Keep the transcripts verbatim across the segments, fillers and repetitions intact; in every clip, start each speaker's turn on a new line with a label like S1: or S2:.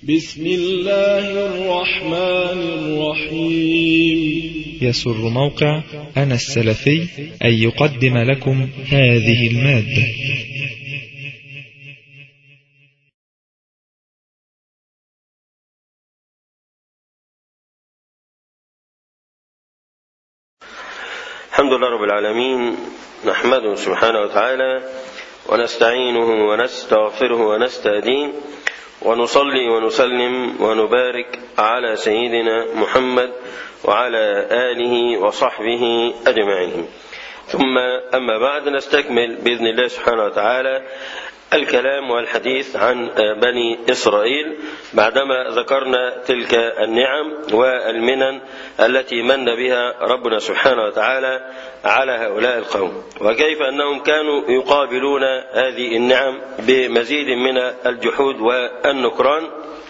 S1: بسم الله الرحمن الرحيم.
S2: يسر موقع أنا السلفي أن يقدم لكم هذه المادة.
S3: الحمد لله رب العالمين، نحمده سبحانه وتعالى ونستعينه ونستغفره ونستهديه، ونصلي ونسلم ونبارك على سيدنا محمد وعلى آله وصحبه أجمعين. ثم أما بعد، نستكمل بإذن الله سبحانه وتعالى الكلام والحديث عن بني إسرائيل بعدما ذكرنا تلك النعم والمنن التي من بها ربنا سبحانه وتعالى على هؤلاء القوم، وكيف أنهم كانوا يقابلون هذه النعم بمزيد من الجحود والنكران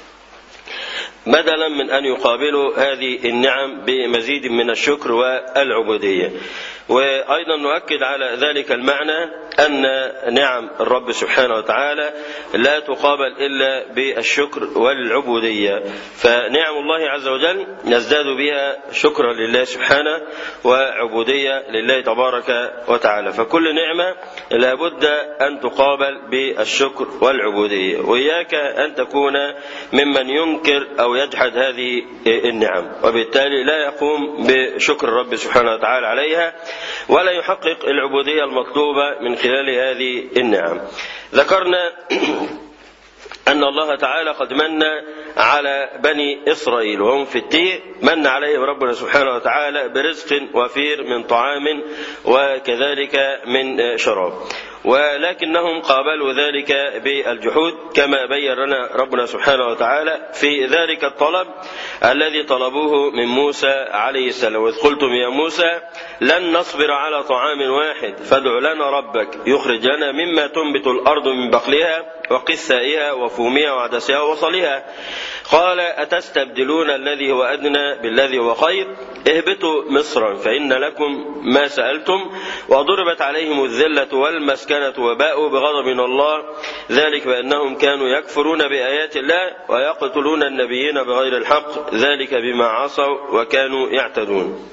S3: بدلا من أن يقابلوا هذه النعم بمزيد من الشكر والعبودية. وأيضا نؤكد على ذلك المعنى أن نعم الرب سبحانه وتعالى لا تقابل إلا بالشكر والعبودية، فنعم الله عز وجل نزداد بها شكرا لله سبحانه وعبودية لله تبارك وتعالى، فكل نعمة لابد أن تقابل بالشكر والعبودية، وإياك أن تكون ممن ينكر أو يجحد هذه النعم، وبالتالي لا يقوم بشكر الرب سبحانه وتعالى عليها ولا يحقق العبودية المطلوبة من خلال هذه النعم. ذكرنا أن الله تعالى قد من على بني إسرائيل وهم في التيه، من عليهم ربنا سبحانه وتعالى برزق وفير من طعام وكذلك من شراب، ولكنهم قابلوا ذلك بالجحود كما بين لنا ربنا سبحانه وتعالى في ذلك الطلب الذي طلبوه من موسى عليه السلام: وإذ قلتم يا موسى لن نصبر على طعام واحد فادع لنا ربك يخرج لنا مما تنبت الأرض من بقلها وقثائها وفومها وعدسها وبصلها، قال أتستبدلون الذي هو أدنى بالذي هو خير، اهبطوا مصرا فإن لكم ما سألتم وضربت عليهم الذلة والمسكنة وباءوا بغضب من الله، ذلك بأنهم كانوا يكفرون بآيات الله ويقتلون النبيين بغير الحق، ذلك بما عصوا وكانوا يعتدون.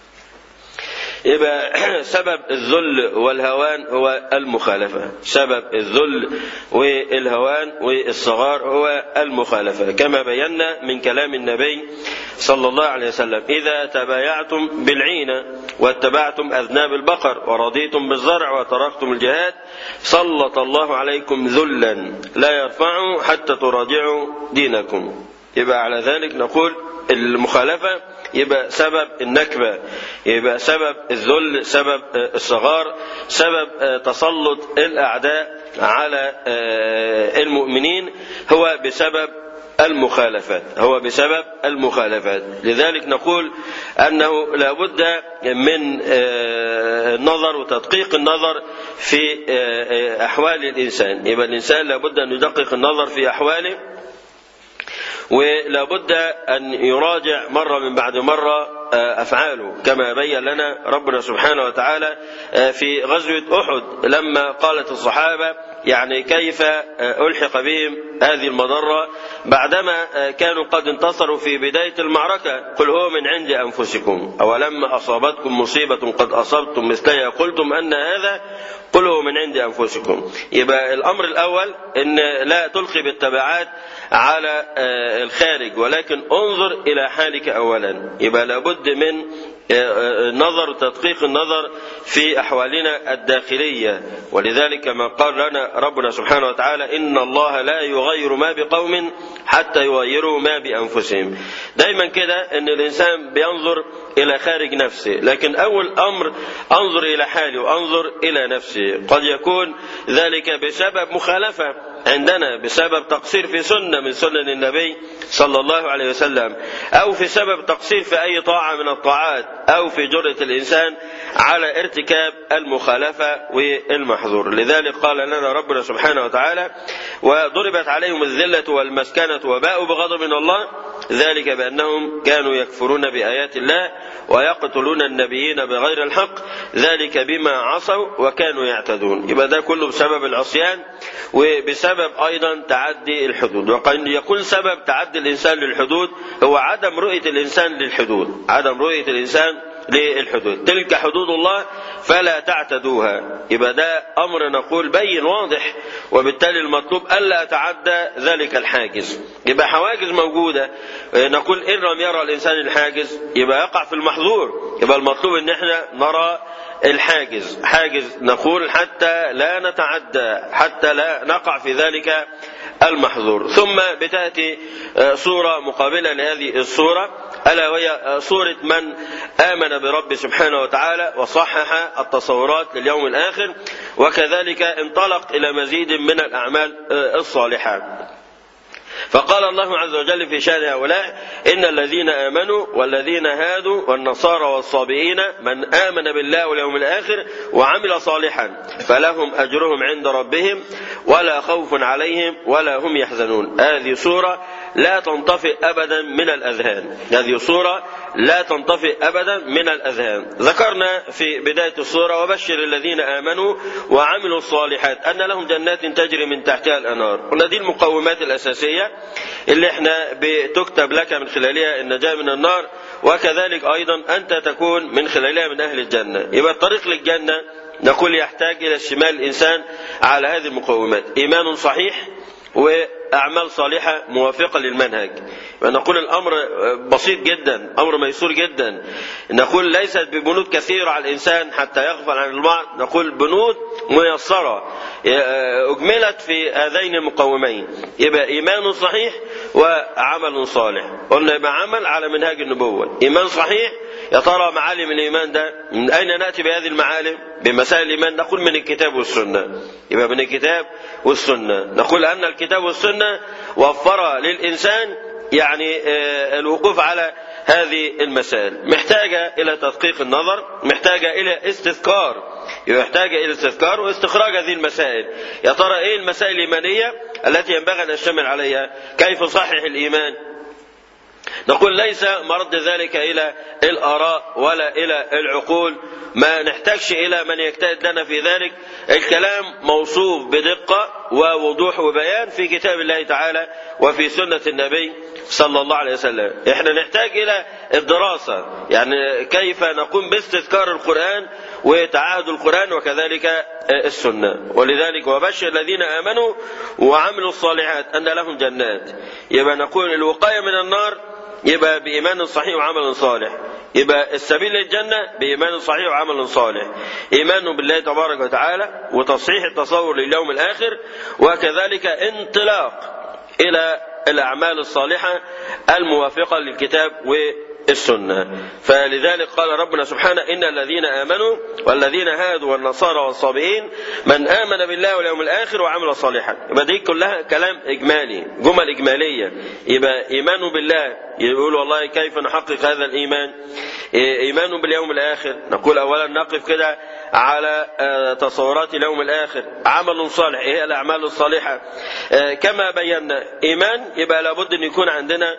S3: يبقى سبب الذل والهوان هو المخالفة، سبب الذل والهوان والصغار هو المخالفة، كما بينا من كلام النبي صلى الله عليه وسلم: إذا تبايعتم بالعينة واتبعتم أذناب البقر ورضيتم بالزرع وتركتم الجهاد سلط الله عليكم ذلا لا يرفعه حتى تراجعوا دينكم. يبقى على ذلك نقول المخالفة يبقى سبب النكبة، يبقى سبب الذل، سبب الصغار، سبب تسلط الأعداء على المؤمنين هو بسبب المخالفات، هو بسبب المخالفات. لذلك نقول أنه لا بد من النظر وتدقيق النظر في أحوال الإنسان، يبقى الإنسان لا بد أن يدقق النظر في أحواله، ولا بد أن يراجع مرة من بعد مرة أفعاله، كما بين لنا ربنا سبحانه وتعالى في غزوة أحد لما قالت الصحابة يعني كيف ألحق بهم هذه المضرة بعدما كانوا قد انتصروا في بداية المعركة: قل هو من عند أنفسكم أولما أصابتكم مصيبة قد أصبتم مثلها قلتم أن هذا قل هو من عند أنفسكم. يبقى الأمر الأول أن لا تلقي بالتبعات على الخارج، ولكن انظر إلى حالك أولا. يبقى لابد من نظر وتدقيق النظر في أحوالنا الداخلية، ولذلك ما قال لنا ربنا سبحانه وتعالى: إن الله لا يغير ما بقوم حتى يغيروا ما بأنفسهم. دايما كده أن الإنسان بينظر إلى خارج نفسه، لكن أول أمر أنظر إلى حالي وأنظر إلى نفسي. قد يكون ذلك بسبب مخالفة عندنا، بسبب تقصير في سنة من سنن النبي صلى الله عليه وسلم، أو في سبب تقصير في أي طاعة من الطاعات، أو في جرأة الإنسان على ارتكاب المخالفة والمحظور. لذلك قال لنا ربنا سبحانه وتعالى: وضربت عليهم الذلة والمسكنة وباءوا بغضب من الله، ذلك بأنهم كانوا يكفرون بآيات الله ويقتلون النبيين بغير الحق، ذلك بما عصوا وكانوا يعتدون. يبقى ده كله بسبب العصيان وبسبب سبب أيضا تعدي الحدود. وقد يكون سبب تعدي الإنسان للحدود هو عدم رؤية الإنسان للحدود، عدم رؤية الإنسان للحدود. تلك حدود الله فلا تعتدوها. يبقى ده أمر نقول بين واضح، وبالتالي المطلوب ألا أتعدى ذلك الحاجز. يبقى حواجز موجودة، نقول إن لم يرى الإنسان الحاجز يبقى يقع في المحظور. يبقى المطلوب إن احنا نرى الحاجز، حاجز نقول حتى لا نتعدى، حتى لا نقع في ذلك المحظور. ثم بتأتي صورة مقابلة لهذه الصورة، ألا وهي صورة من آمن برب سبحانه وتعالى وصحح التصورات لليوم الآخر، وكذلك انطلق إلى مزيد من الأعمال الصالحة. فقال الله عز وجل في شأن هؤلاء: إن الذين آمنوا والذين هادوا والنصارى والصابئين من آمن بالله واليوم الآخر وعمل صالحا فلهم أجرهم عند ربهم ولا خوف عليهم ولا هم يحزنون. هذه سورة لا تنطفئ أبدا من الأذهان، هذه سورة لا تنطفئ أبدا من الأذهان. ذكرنا في بداية السورة: وبشر الذين آمنوا وعملوا الصالحات أن لهم جنات تجري من تحتها الأنهار. قلنا دي المقومات الأساسية اللي احنا بتكتب لك من خلالها النجاة من النار، وكذلك أيضا أنت تكون من خلالها من أهل الجنة. يبقى الطريق للجنة نقول يحتاج إلى اشتمال الإنسان على هذه المقومات: إيمان صحيح وأعمال صالحة موافقة للمنهج. نقول الأمر بسيط جدا، أمر ميسور جدا. نقول ليست ببنود كثيرة على الإنسان حتى يغفل عن البعض، نقول بنود ميسرة أجملت في هذين المقومين. يبقى إيمان صحيح وعمل صالح. قلنا يبقى عمل على منهاج النبوة. إيمان صحيح، يا ترى معالم الإيمان ده من أين نأتي بهذه المعالم؟ بمسائل الإيمان نقول من الكتاب والسنة. يبقى من الكتاب والسنة. نقول أن الكتاب والسنة وفر للإنسان يعني الوقوف على هذه المسائل. محتاجة إلى تدقيق النظر، محتاجة إلى استذكار، يحتاج إلى استذكار واستخراج هذه المسائل. يا ترى إيه المسائل الإيمانية التي ينبغي أن نشتمل عليها؟ كيف صحح الإيمان؟ نقول ليس مرد ذلك إلى الآراء ولا إلى العقول، ما نحتاجش إلى من يجتهد لنا في ذلك. الكلام موصوف بدقة ووضوح وبيان في كتاب الله تعالى وفي سنة النبي صلى الله عليه وسلم. احنا نحتاج إلى الدراسة، يعني كيف نقوم باستذكار القرآن وتعاهد القرآن وكذلك السنة. ولذلك وبشر الذين آمنوا وعملوا الصالحات أن لهم جنات. يبقى نقول الوقاية من النار يبقى بإيمان صحيح وعمل صالح. يبقى السبيل للجنة بإيمان صحيح وعمل صالح، إيمان بالله تبارك وتعالى وتصحيح التصور لليوم الآخر، وكذلك انطلاق إلى الأعمال الصالحة الموافقة للكتاب والسنة. فلذلك قال ربنا سبحانه: إن الذين آمنوا والذين هادوا والنصارى والصابئين من آمن بالله واليوم الآخر وعمل صالحا. يبقى دي كلها كلام إجمالي، جمل إجمالية. يبقى إيمان بالله، يقول والله كيف نحقق هذا الإيمان؟ إيمان باليوم الآخر، نقول أولا نقف كده على تصورات اليوم الآخر. عمل صالح، إيه الأعمال الصالحة؟ كما بينا إيمان يبقى لابد أن يكون عندنا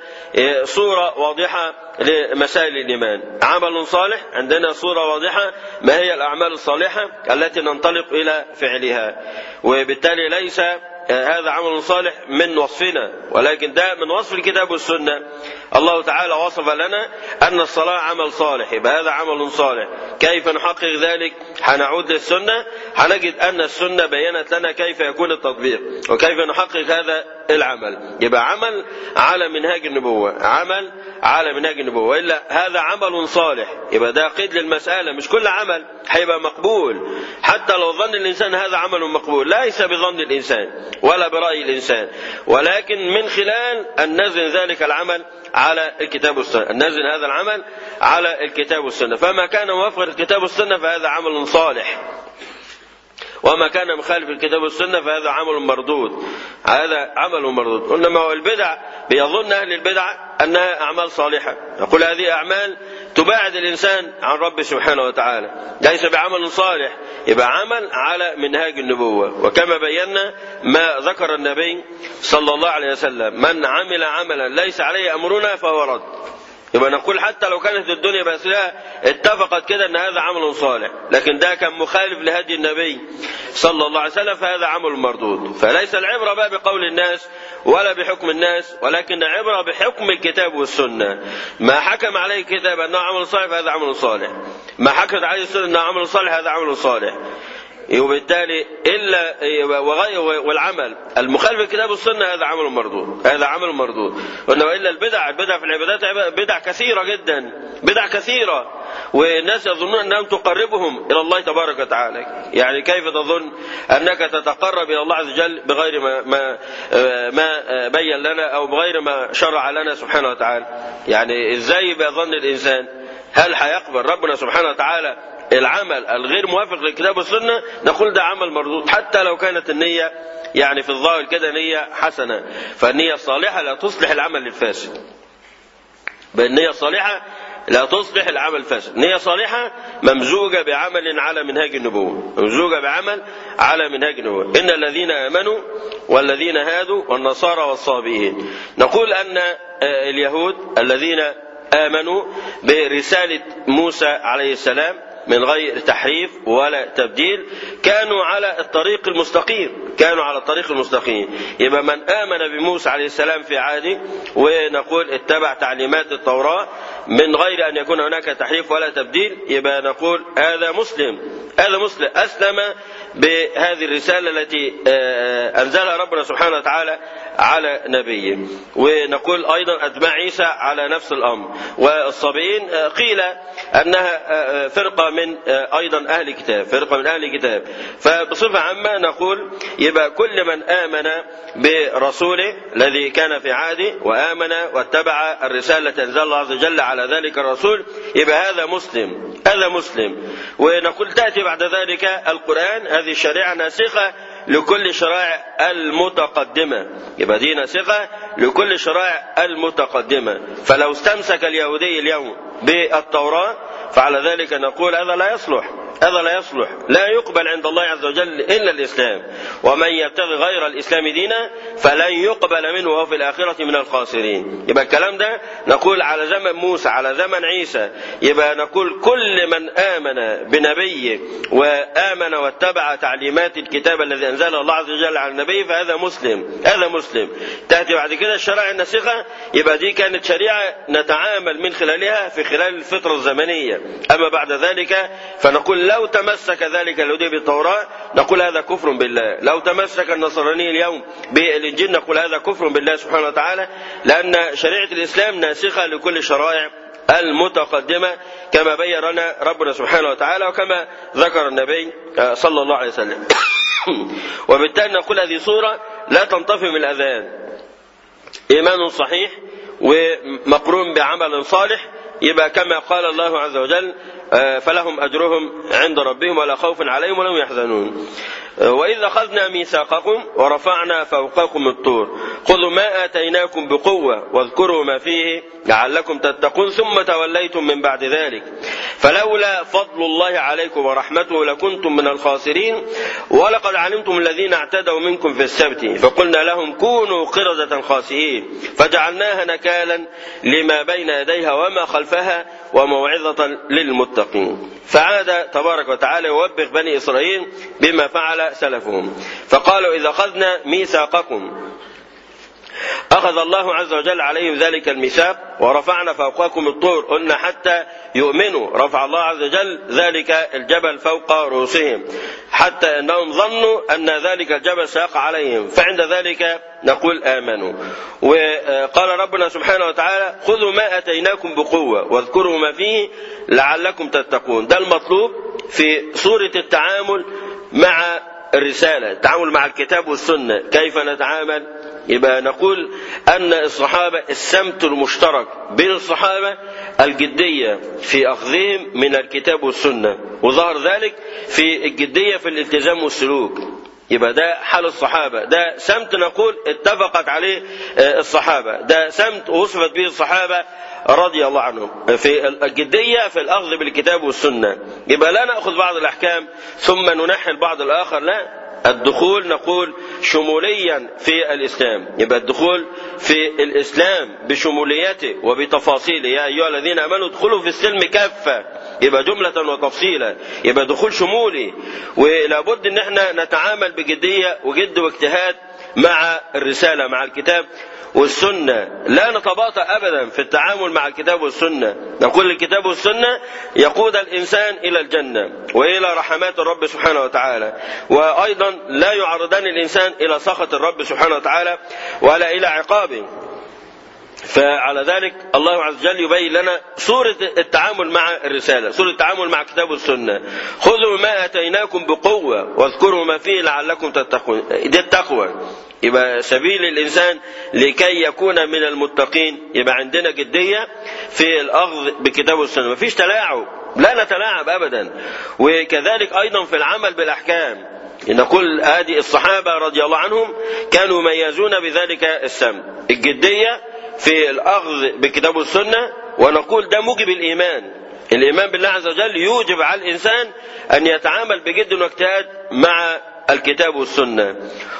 S3: صورة واضحة لمسائل الإيمان. عمل صالح عندنا صورة واضحة ما هي الأعمال الصالحة التي ننطلق إلى فعلها. وبالتالي ليس هذا عمل صالح من وصفنا، ولكن ده من وصف الكتاب والسنة. الله تعالى وصف لنا أن الصلاة عمل صالح، يبقى هذا عمل صالح. كيف نحقق ذلك؟ هنعود للسنة، هنجد أن السنة بيّنت لنا كيف يكون التطبيق وكيف نحقق هذا العمل. يبقى عمل على منهاج النبوة، عمل على منهاج النبوة، وإلا هذا عمل صالح. يبقى ده قيد للمسألة، مش كل عمل هيبقى مقبول. حتى لو ظن الإنسان هذا عمل مقبول، ليس بظن الإنسان ولا برأي الإنسان، ولكن من خلال أن نزل ذلك العمل على الكتاب والسنة، أن نزل هذا العمل على الكتاب والسنة. فما كان موافق الكتاب والسنة فهذا عمل صالح، وما كان مخالف الكتاب والسنة فهذا عمل مردود، هذا عمل مردود. قلنا ما هو البدع بيظن أهل البدع أنها أعمال صالحة، نقول هذه أعمال تباعد الإنسان عن رب سبحانه وتعالى، ليس بعمل صالح. يبقى عمل على منهاج النبوة. وكما بينا ما ذكر النبي صلى الله عليه وسلم: من عمل عملا ليس عليه أمرنا فهو رد. يبقى نقول حتى لو كانت الدنيا بس لها اتفقت كده ان هذا عمل صالح، لكن ده كان مخالف لهدي النبي صلى الله عليه وسلم فهذا عمل مردود. فليس العبرة بقى بقول الناس ولا بحكم الناس، ولكن العبرة بحكم الكتاب والسنة. ما حكم عليه الكتاب أنه عمل صالح فهذا عمل صالح، ما حكمت عليه السنة أنه عمل صالح هذا عمل صالح. وبالتالي إلا والعمل المخالف للكتاب والسنة هذا عمل مردود، هذا عمل مردود. وإنه إلا البدع، البدع في العبادات بدع كثيرة جدا، بدع كثيرة، والناس يظنون أنها تقربهم إلى الله تبارك وتعالى. يعني كيف تظن أنك تتقرب إلى الله عز وجل بغير ما ما ما بين لنا أو بغير ما شرع لنا سبحانه وتعالى؟ يعني إزاي بيظن الإنسان؟ هل هيقبل ربنا سبحانه وتعالى العمل الغير موافق للكتاب والسنة؟ نقول ده عمل مردود، حتى لو كانت النية يعني في الظاهر كده نية حسنة. فالنية الصالحة لا تصلح العمل الفاسد، بالنية الصالحة لا تصلح العمل الفاسد. نية صالحة ممزوجة بعمل على منهاج النبوة، ممزوجة بعمل على منهاج النبوة. إن الذين آمنوا والذين هادوا والنصارى والصابئين. نقول أن اليهود الذين آمنوا برسالة موسى عليه السلام من غير تحريف ولا تبديل كانوا على الطريق المستقيم، كانوا على الطريق المستقيم. يبقى من آمن بموسى عليه السلام في عهده ونقول اتبع تعليمات التوراة من غير أن يكون هناك تحريف ولا تبديل، يبقى نقول هذا مسلم، هذا مسلم أسلم بهذه الرسالة التي أنزلها ربنا سبحانه وتعالى على نبيه. ونقول أيضا أتباع عيسى على نفس الأمر. والصابئين قيل أنها فرقة من أيضا أهل كتاب، فرقة من أهل كتاب. فبصفة عامة نقول يبقى كل من آمن برسوله الذي كان في عهده وآمن واتبع الرسالة التي أنزل الله عز وجل على ذلك الرسول يبقى هذا مسلم، هذا مسلم. ونقول تأتي بعد ذلك القرآن، هذه الشريعة ناسخة لكل شرائع المتقدمة، يبقى دي ناسخة لكل شرائع المتقدمة. فلو استمسك اليهودي اليوم بالتوراة فعلى ذلك نقول هذا لا يصلح، هذا لا يصلح، لا يقبل عند الله عز وجل إلا الإسلام. ومن يبتغي غير الإسلام دينا فلن يقبل منه وهو في الآخرة من الخاسرين. يبقى الكلام ده نقول على زمن موسى، على زمن عيسى. يبقى نقول كل من آمن بنبيه وآمن واتبع تعليمات الكتاب الذي أنزله الله عز وجل على النبي فهذا مسلم، هذا مسلم. تأتي بعد كده الشرائع الناسخة، يبقى دي كانت شريعة نتعامل من خلالها في خلال الفترة الزمنية. أما بعد ذلك فنقول لو تمسك ذلك اليهودي بالتوراة نقول هذا كفر بالله، لو تمسك النصراني اليوم بالإنجيل نقول هذا كفر بالله سبحانه وتعالى، لأن شريعة الإسلام ناسخة لكل شرائع المتقدمة كما بين لنا ربنا سبحانه وتعالى وكما ذكر النبي صلى الله عليه وسلم. وبالتالي نقول هذه صورة لا تنطفي من الأذهان، إيمان صحيح ومقرون بعمل صالح. يبقى كما قال الله عز وجل فلهم أجرهم عند ربهم ولا خوف عليهم ولا هم يحزنون. وإذ أخذنا ميثاقكم ورفعنا فوقكم الطور خذوا ما آتيناكم بقوة واذكروا ما فيه لعلكم تتقون ثم توليتم من بعد ذلك فلولا فضل الله عليكم ورحمته لكنتم من الخاسرين ولقد علمتم الذين اعتدوا منكم في السبت فقلنا لهم كونوا قردة خاسئين فجعلناها نكالا لما بين يديها وما خلفها وموعظة للمتقين. فعاد تبارك وتعالى يوبخ بني إسرائيل بما فعل سلفهم فقالوا إذا أخذنا ميثاقكم، أخذ الله عز وجل عليهم ذلك الميثاق ورفعنا فوقكم الطور، قلنا حتى يؤمنوا رفع الله عز وجل ذلك الجبل فوق رؤوسهم حتى أنهم ظنوا أن ذلك الجبل سيقع عليهم، فعند ذلك نقول آمنوا. وقال ربنا سبحانه وتعالى خذوا ما أتيناكم بقوة واذكروا ما فيه لعلكم تتقون. ده المطلوب في صورة التعامل مع الرسالة، التعامل مع الكتاب والسنة. كيف نتعامل؟ يبقى نقول أن الصحابة السمت المشترك بين الصحابة الجدية في أخذهم من الكتاب والسنة، وظهر ذلك في الجدية في الالتزام والسلوك. يبقى ده حال الصحابة، ده سمت نقول اتفقت عليه الصحابة، ده سمت وصفت به الصحابة رضي الله عنهم في الجدية في الأخذ بالكتاب والسنة. يبقى لا نأخذ بعض الأحكام ثم ننحل بعض الآخر، لا، الدخول نقول شموليا في الإسلام، يبقى الدخول في الإسلام بشموليته وبتفاصيله، يا أيها الذين آمنوا ادخلوا في السلم كافة، يبقى جملة وتفصيلا، يبقى دخول شمولي. ولابد ان احنا نتعامل بجدية وجد واجتهاد مع الرسالة، مع الكتاب والسنة، لا نتباطأ أبدا في التعامل مع الكتاب والسنة. نقول الكتاب والسنة يقود الإنسان إلى الجنة وإلى رحمات الرب سبحانه وتعالى، وأيضا لا يعرضان الإنسان إلى سخط الرب سبحانه وتعالى ولا إلى عقابه. فعلى ذلك الله عز وجل يبين لنا صورة التعامل مع الرسالة، صورة التعامل مع الكتاب والسنة. خذوا ما أتيناكم بقوة واذكروا ما فيه لعلكم تتقون، دي التقوى. يبقى سبيل الإنسان لكي يكون من المتقين يبقى عندنا جدية في الأخذ بكتاب والسنة، مفيش تلاعب، لا نتلاعب أبدا. وكذلك أيضا في العمل بالأحكام، نقول هذه الصحابة رضي الله عنهم كانوا يميزون بذلك السمت، الجدية في الأخذ بكتاب والسنة. ونقول ده موجب الإيمان، الإيمان بالله عز وجل يوجب على الإنسان أن يتعامل بجد واجتهاد مع الكتاب والسنة.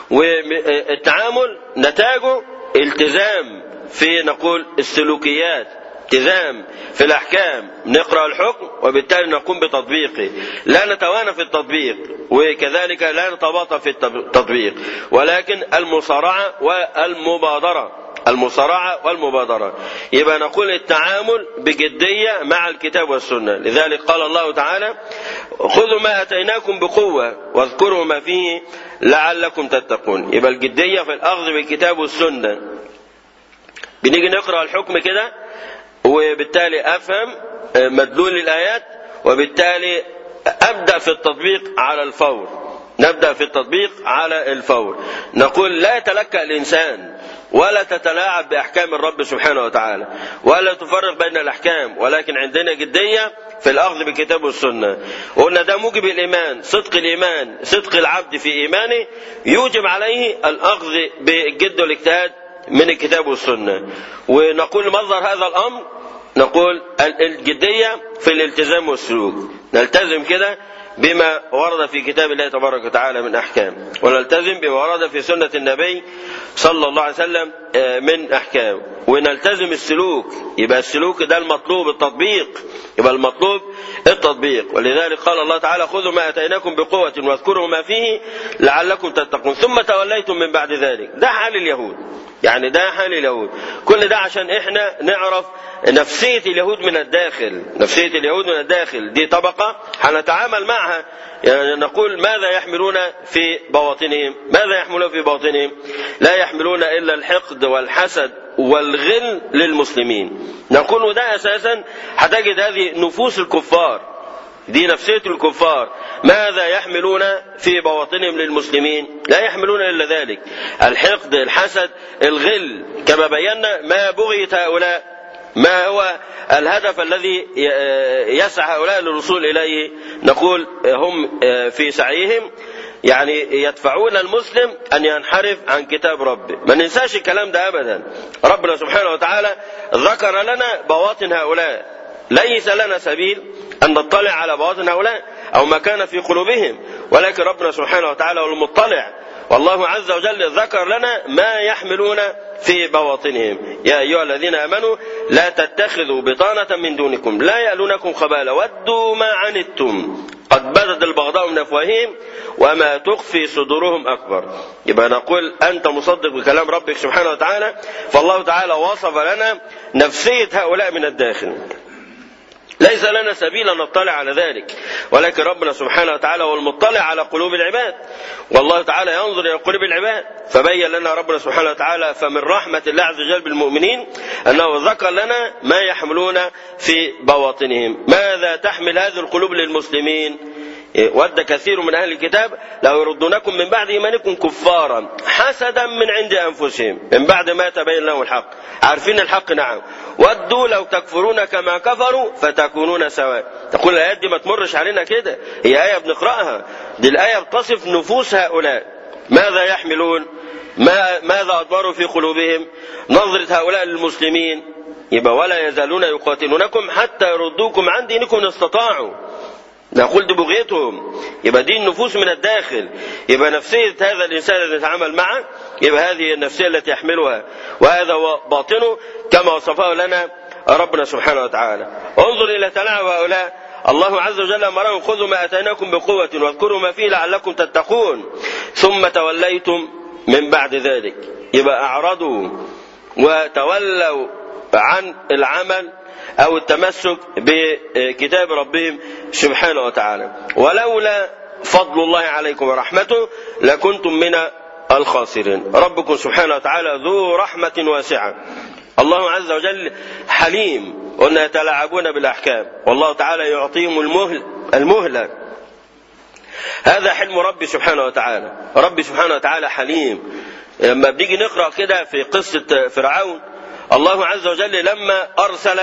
S3: والتعامل نتاجه التزام في نقول السلوكيات، التزام في الأحكام، نقرأ الحكم وبالتالي نقوم بتطبيقه، لا نتوانى في التطبيق، وكذلك لا نتباطأ في التطبيق، ولكن المصارعة والمبادرة، المصارعة والمبادرة. يبقى نقول التعامل بجدية مع الكتاب والسنة. لذلك قال الله تعالى خذوا ما أتيناكم بقوة واذكروا ما فيه لعلكم تتقون. يبقى الجدية في الأخذ بالكتاب والسنة. بنيجي نقرأ الحكم كده وبالتالي أفهم مدلول الآيات وبالتالي أبدأ في التطبيق على الفور، نبدأ في التطبيق على الفور. نقول لا يتلكأ الإنسان ولا تتلاعب بأحكام الرب سبحانه وتعالى ولا تفرق بين الأحكام، ولكن عندنا جدية في الأخذ بالكتاب والسنة. وقلنا ده موجب الإيمان، صدق الإيمان، صدق العبد في إيمانه يوجب عليه الأخذ بالجد والاجتهاد من الكتاب والسنة. ونقول مصدر هذا الأمر نقول الجدية في الالتزام والسلوك، نلتزم كده بما ورد في كتاب الله تبارك وتعالى من أحكام، ونلتزم بما ورد في سنة النبي صلى الله عليه وسلم من أحكام، ونلتزم السلوك. يبقى السلوك ده المطلوب، التطبيق يبقى المطلوب التطبيق. ولذلك قال الله تعالى خذوا ما أتيناكم بقوة واذكروا ما فيه لعلكم تتقون ثم توليتم من بعد ذلك. ده حال اليهود، يعني ده حال اليهود. كل ده عشان احنا نعرف نفسية اليهود من الداخل، نفسية اليهود من الداخل دي طبقة هنتعامل معها. يعني نقول ماذا يحملون في بواطنهم؟ ماذا يحملون في بواطنهم؟ لا يحملون إلا الحقد والحسد والغل للمسلمين. نقول ده أساسا هتجد هذه نفوس الكفار، دي نفسية الكفار. ماذا يحملون في بواطنهم للمسلمين؟ لا يحملون إلا ذلك، الحقد، الحسد، الغل. كما بينا ما بغيت هؤلاء، ما هو الهدف الذي يسعى هؤلاء للوصول إليه؟ نقول هم في سعيهم يعني يدفعون المسلم أن ينحرف عن كتاب ربه. ما ننساش الكلام ده أبدا. ربنا سبحانه وتعالى ذكر لنا بواطن هؤلاء، ليس لنا سبيل أن نطلع على بواطن هؤلاء أو ما كان في قلوبهم، ولكن ربنا سبحانه وتعالى هو المطلع، والله عز وجل ذكر لنا ما يحملون في بواطنهم. يا أيها الذين آمنوا لا تتخذوا بطانة من دونكم لا يألونكم خبالا ودوا ما عنتم قد بدت البغضاء من أفواههم وما تخفي صدورهم أكبر. يبقى نقول أنت مصدق بكلام ربك سبحانه وتعالى، فالله تعالى وصف لنا نفسية هؤلاء من الداخل. ليس لنا سبيل أن نطلع على ذلك، ولكن ربنا سبحانه وتعالى هو المطلع على قلوب العباد، والله تعالى ينظر إلى قلوب العباد. فبين لنا ربنا سبحانه وتعالى فمن رحمة الله عز وجل بالمؤمنين أنه ذكر لنا ما يحملون في بواطنهم. ماذا تحمل هذه القلوب للمسلمين؟ ود كثير من أهل الكتاب لو يردونكم من بعد إيمانكم كفارا حسدا من عند أنفسهم من بعد ما تبين لهم الحق. عارفين الحق نعم، ودوا لو تكفرون كما كفروا فتكونون سواء. تقول الآيات دي ما تمرش علينا كده، هي آية بنقرأها، دي الآية بتصف نفوس هؤلاء ماذا يحملون، ما ماذا أضمروا في قلوبهم، نظرة هؤلاء للمسلمين. يبقى ولا يزالون يقاتلونكم حتى يردوكم عن دينكم إن استطاعوا. نقول دي بغيتهم، يبقى دي النفوس من الداخل، يبقى نفسية هذا الإنسان الذي يتعامل معه يبقى هذه النفسية التي يحملها، وهذا هو باطنه كما وصفه لنا ربنا سبحانه وتعالى. انظر إلى تلاعب هؤلاء، الله عز وجل أمرهم خذوا ما أتيناكم بقوة واذكروا ما فيه لعلكم تتقون، ثم توليتم من بعد ذلك، يبقى أعرضوا وتولوا عن العمل أو التمسك بكتاب ربهم سبحانه وتعالى. ولولا فضل الله عليكم ورحمته لكنتم من الخاسرين. ربكم سبحانه وتعالى ذو رحمة واسعة، الله عز وجل حليم، قلنا يتلاعبون بالأحكام والله تعالى يعطيهم المهل المهلة. هذا حلم ربي سبحانه وتعالى. ربي سبحانه وتعالى حليم. لما بنيجي نقرأ كده في قصة فرعون، الله عز وجل لما أرسل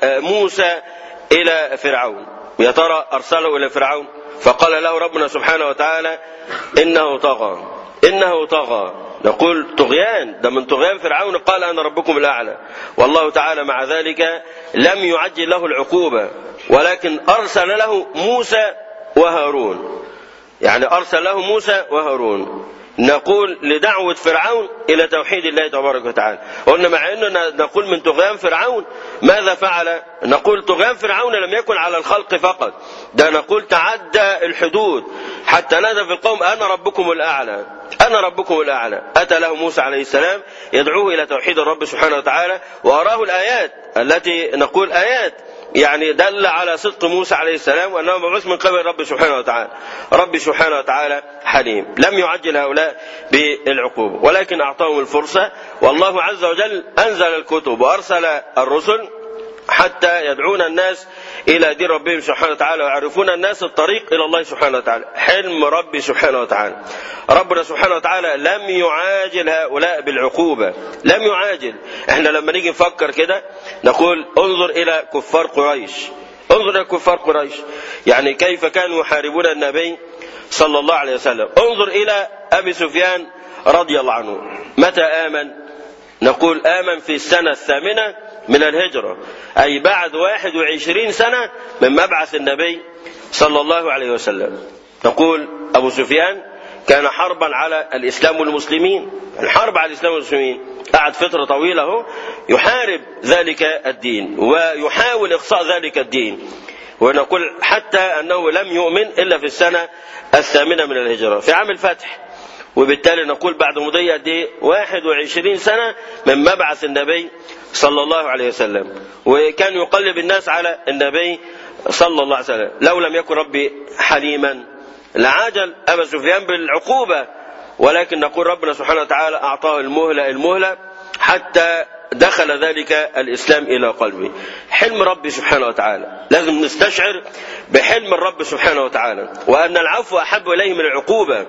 S3: موسى إلى فرعون، يا ترى أرسله إلى فرعون فقال له ربنا سبحانه وتعالى إنه طغى إنه طغى. نقول طغيان، ده من طغيان فرعون قال أنا ربكم الأعلى، والله تعالى مع ذلك لم يعجل له العقوبة، ولكن أرسل له موسى وهارون، يعني أرسل له موسى وهارون. نقول لدعوة فرعون إلى توحيد الله تبارك وتعالى. قلنا مع أننا نقول من طغيان فرعون ماذا فعل؟ نقول طغيان فرعون لم يكن على الخلق فقط، ده نقول تعدى الحدود حتى نادى في القوم أنا ربكم الأعلى أنا ربكم الأعلى. أتى له موسى عليه السلام يدعوه إلى توحيد الرب سبحانه وتعالى، وأراه الآيات التي نقول آيات يعني دل على صدق موسى عليه السلام وأنه مبعوث من قبل رب سبحانه وتعالى. رب سبحانه وتعالى حليم، لم يعجل هؤلاء بالعقوبة ولكن أعطاهم الفرصة، والله عز وجل أنزل الكتب وأرسل الرسل حتى يدعون الناس إلى دين ربهم سبحانه وتعالى ويعرفون الناس الطريق إلى الله سبحانه وتعالى. حلم ربي سبحانه وتعالى. ربنا سبحانه وتعالى لم يعاجل هؤلاء بالعقوبة، لم يعاجل. احنا لما نيجي نفكر كده نقول انظر إلى كفار قريش، انظر إلى كفار قريش يعني كيف كانوا يحاربون النبي صلى الله عليه وسلم. انظر إلى أبي سفيان رضي الله عنه، متى آمن؟ نقول آمن في السنة الثامنة من الهجرة، أي بعد واحد وعشرين سنة من مبعث النبي صلى الله عليه وسلم. نقول أبو سفيان كان حربا على الإسلام والمسلمين، الحرب على الإسلام والمسلمين، قعد فترة طويلة هو يحارب ذلك الدين ويحاول إقصاء ذلك الدين، ونقول حتى أنه لم يؤمن إلا في السنة الثامنة من الهجرة في عام الفتح. وبالتالي نقول بعد مضي دي واحد وعشرين سنة من مبعث النبي صلى الله عليه وسلم، وكان يقلب الناس على النبي صلى الله عليه وسلم. لو لم يكن ربي حليما لعاجل أبا سفيان بالعقوبة، ولكن نقول ربنا سبحانه وتعالى أعطاه المهلة المهلة حتى دخل ذلك الإسلام إلى قلبه. حلم ربي سبحانه وتعالى، لازم نستشعر بحلم الرب سبحانه وتعالى، وأن العفو أحب إليه من العقوبة.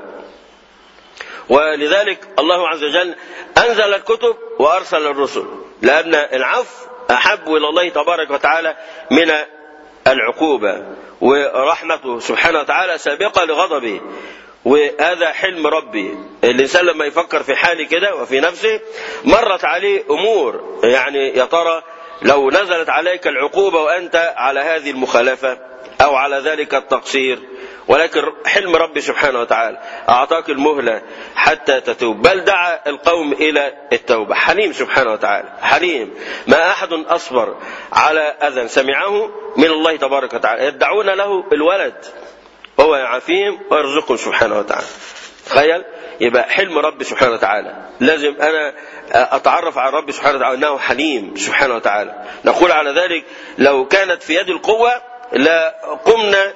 S3: ولذلك الله عز وجل أنزل الكتب وأرسل الرسل، لأن العفو أحب إلى الله تبارك وتعالى من العقوبة، ورحمته سبحانه وتعالى سابقة لغضبه. وهذا حلم ربي. الإنسان لما يفكر في حاله كده وفي نفسه مرت عليه أمور، يعني يا ترى لو نزلت عليك العقوبة وأنت على هذه المخالفة أو على ذلك التقصير، ولكن حلم ربي سبحانه وتعالى أعطاك المهلة حتى تتوب، بل دعا القوم إلى التوبة. حليم سبحانه وتعالى، حليم، ما أحد أصبر على أذى سمعه من الله تبارك وتعالى. يدعون له الولد وهو يعافيهم ويرزقهم سبحانه وتعالى. تخيل، يبقى حلم ربي سبحانه وتعالى. لازم أنا أتعرف على ربي سبحانه وتعالى أنه حليم سبحانه وتعالى. نقول على ذلك لو كانت في يد القوة لقمنا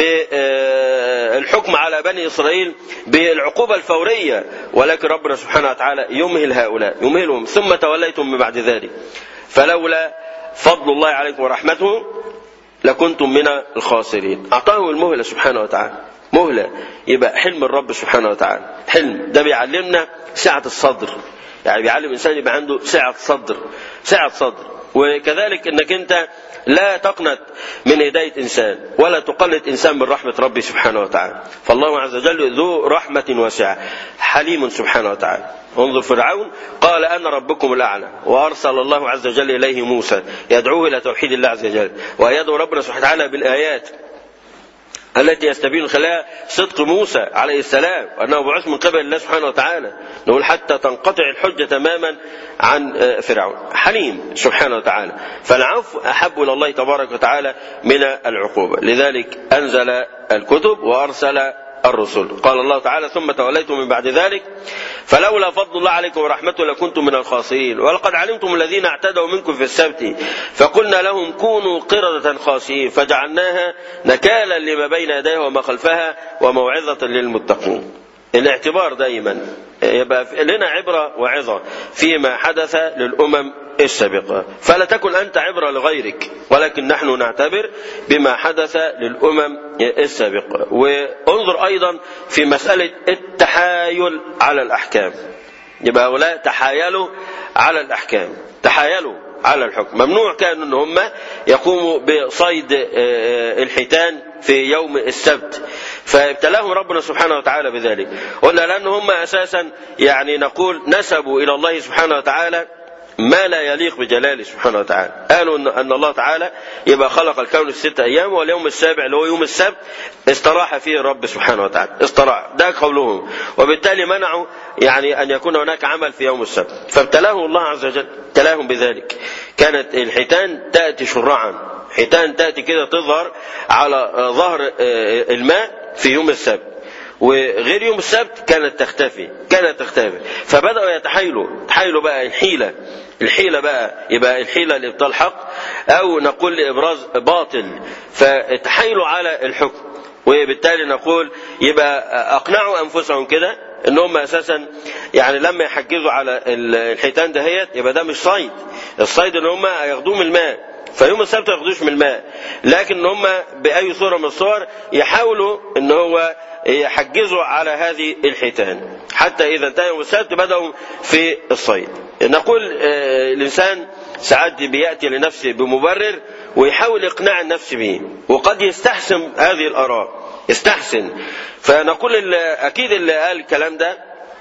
S3: بالحكم على بني إسرائيل بالعقوبة الفورية، ولكن ربنا سبحانه وتعالى يمهل هؤلاء، يمهلهم. ثم توليتم من بعد ذلك فلولا فضل الله عليكم ورحمته لكنتم من الخاسرين. أعطاه المهلة سبحانه وتعالى، مهلة. يبقى حلم الرب سبحانه وتعالى، حلم ده بيعلمنا سعة الصدر، يعني بيعلم الإنسان يبقى عنده سعة صدر، سعة صدر. وكذلك انك انت لا تقنط من هداية انسان ولا تقلد انسان من رحمة ربي سبحانه وتعالى. فالله عز وجل ذو رحمة واسعة، حليم سبحانه وتعالى. انظر فرعون قال أنا ربكم الأعلى، وأرسل الله عز وجل إليه موسى يدعوه إلى توحيد الله عز وجل، ويدعو ربنا سبحانه وتعالى بالآيات التي يستبين خلالها صدق موسى عليه السلام وأنه بعث من قبل الله سبحانه وتعالى، نقول حتى تنقطع الحجة تماما عن فرعون. حليم سبحانه وتعالى، فالعفو أحب إلى الله تبارك وتعالى من العقوبة، لذلك أنزل الكتب وأرسل الرسل. قال الله تعالى: ثم توليتم من بعد ذلك فلولا فضل الله عليكم ورحمته لكنتم من الخاسرين، ولقد علمتم الذين اعتدوا منكم في السبت فقلنا لهم كونوا قردة خاسئين فجعلناها نكالا لما بين يديها وما خلفها وموعظة للمتقين. الاعتبار دائما يبقى لنا عبرة وعظة فيما حدث للأمم السابقة، فلا تكن أنت عبرة لغيرك، ولكن نحن نعتبر بما حدث للأمم السابقة. وانظر أيضا في مسألة التحايل على الأحكام، يبقى هؤلاء تحايلوا على الأحكام، تحايلوا على الحكم. ممنوع كانوا ان هم يقوموا بصيد الحيتان في يوم السبت، فابتلاهم ربنا سبحانه وتعالى بذلك. قلنا لأن هم أساسا يعني نقول نسبوا إلى الله سبحانه وتعالى ما لا يليق بجلاله سبحانه وتعالى. قالوا أن الله تعالى يبقى خلق الكون في ستة أيام واليوم السابع اللي هو يوم السبت استراح فيه الرب سبحانه وتعالى، استراح، ده قولهم، وبالتالي منعوا يعني أن يكون هناك عمل في يوم السبت، فابتلاهم الله عز وجل، ابتلاهم بذلك. كانت الحيتان تأتي شرعا، حيتان تأتي كده تظهر على ظهر الماء في يوم السبت، وغير يوم السبت كانت تختفي، كانت تختفي، فبدأوا يتحايلوا، تحايلوا بقى الحيلة، الحيلة بقى يبقى الحيلة لإبطال حق أو نقول لإبراز باطل، فتحايلوا على الحكم، وبالتالي نقول يبقى أقنعوا أنفسهم كده إن هم أساسا يعني لما يحجزوا على الحيتان دهيت يبقى ده مش صيد، الصيد إن هم ياخدوه من الماء، فيوم السبت ما ياخدوش من الماء، لكن هم بأي صورة من الصور يحاولوا إن هو يحجزوا على هذه الحيتان، حتى إذا انتهى يوم السبت بدأوا في الصيد. نقول الإنسان ساعات بيأتي لنفسه بمبرر ويحاول إقناع النفس به، وقد يستحسن هذه الآراء، يستحسن. فنقول أكيد اللي قال الكلام ده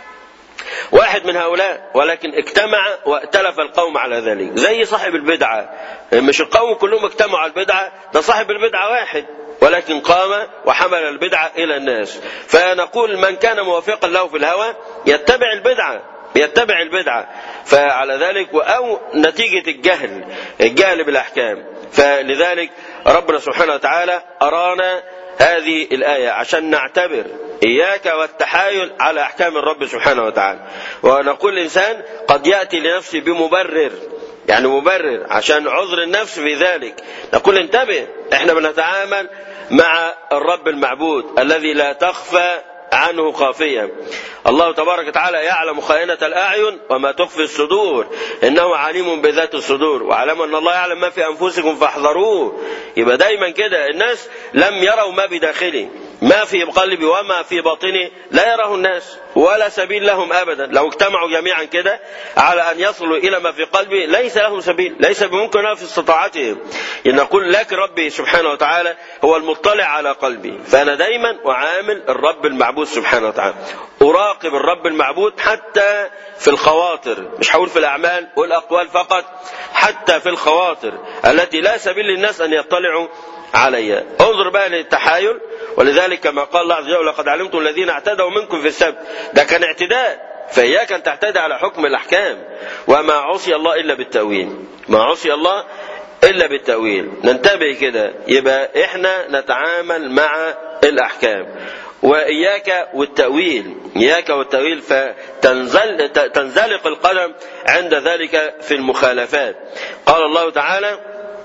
S3: واحد من هؤلاء، ولكن اجتمع وائتلف القوم على ذلك، زي صاحب البدعة، مش القوم كلهم اجتمعوا على البدعة، ده صاحب البدعة واحد ولكن قام وحمل البدعة إلى الناس. فنقول من كان موافقا له في الهوى يتبع البدعة، يتبع البدعة، فعلى ذلك أو نتيجة الجهل، الجهل بالأحكام. فلذلك ربنا سبحانه وتعالى أرانا هذه الآية عشان نعتبر إياك والتحايل على أحكام الرب سبحانه وتعالى. ونقول الإنسان قد يأتي لنفسه بمبرر، يعني مبرر عشان عذر النفس في ذلك، نقول انتبه، احنا بنتعامل مع الرب المعبود الذي لا تخفى عنه خافية. الله تبارك وتعالى يعلم خائنة الأعين وما تخفي الصدور، إنه عليم بذات الصدور، وعلم أن الله يعلم ما في أنفسكم فاحذروه. يبقى دايما كده الناس لم يروا ما بداخله، ما في قلبي وما في باطني لا يراه الناس، ولا سبيل لهم أبدا. لو اجتمعوا جميعا كده على أن يصلوا إلى ما في قلبي ليس لهم سبيل، ليس بممكن في استطاعتهم. نقول لك ربي سبحانه وتعالى هو المطلع على قلبي، فأنا دايما أعامل الرب المعبود سبحانه وتعالى، أراقب الرب المعبود حتى في الخواطر، مش هقول في الأعمال والأقوال فقط، حتى في الخواطر التي لا سبيل للناس أن يطلعوا عليها. انظر بقى للتحايل، ولذلك كما قال الله عز وجل لقد علمتم الذين اعتدوا منكم في السبت، ده كان اعتداء، فإياك أن تعتدي على حكم الأحكام. وما عصي الله إلا بالتأويل، ما عصي الله إلا بالتأويل. ننتبه كده، يبقى إحنا نتعامل مع الأحكام، وإياك والتأويل، إياك والتأويل، فتنزل تنزلق القدم عند ذلك في المخالفات. قال الله تعالى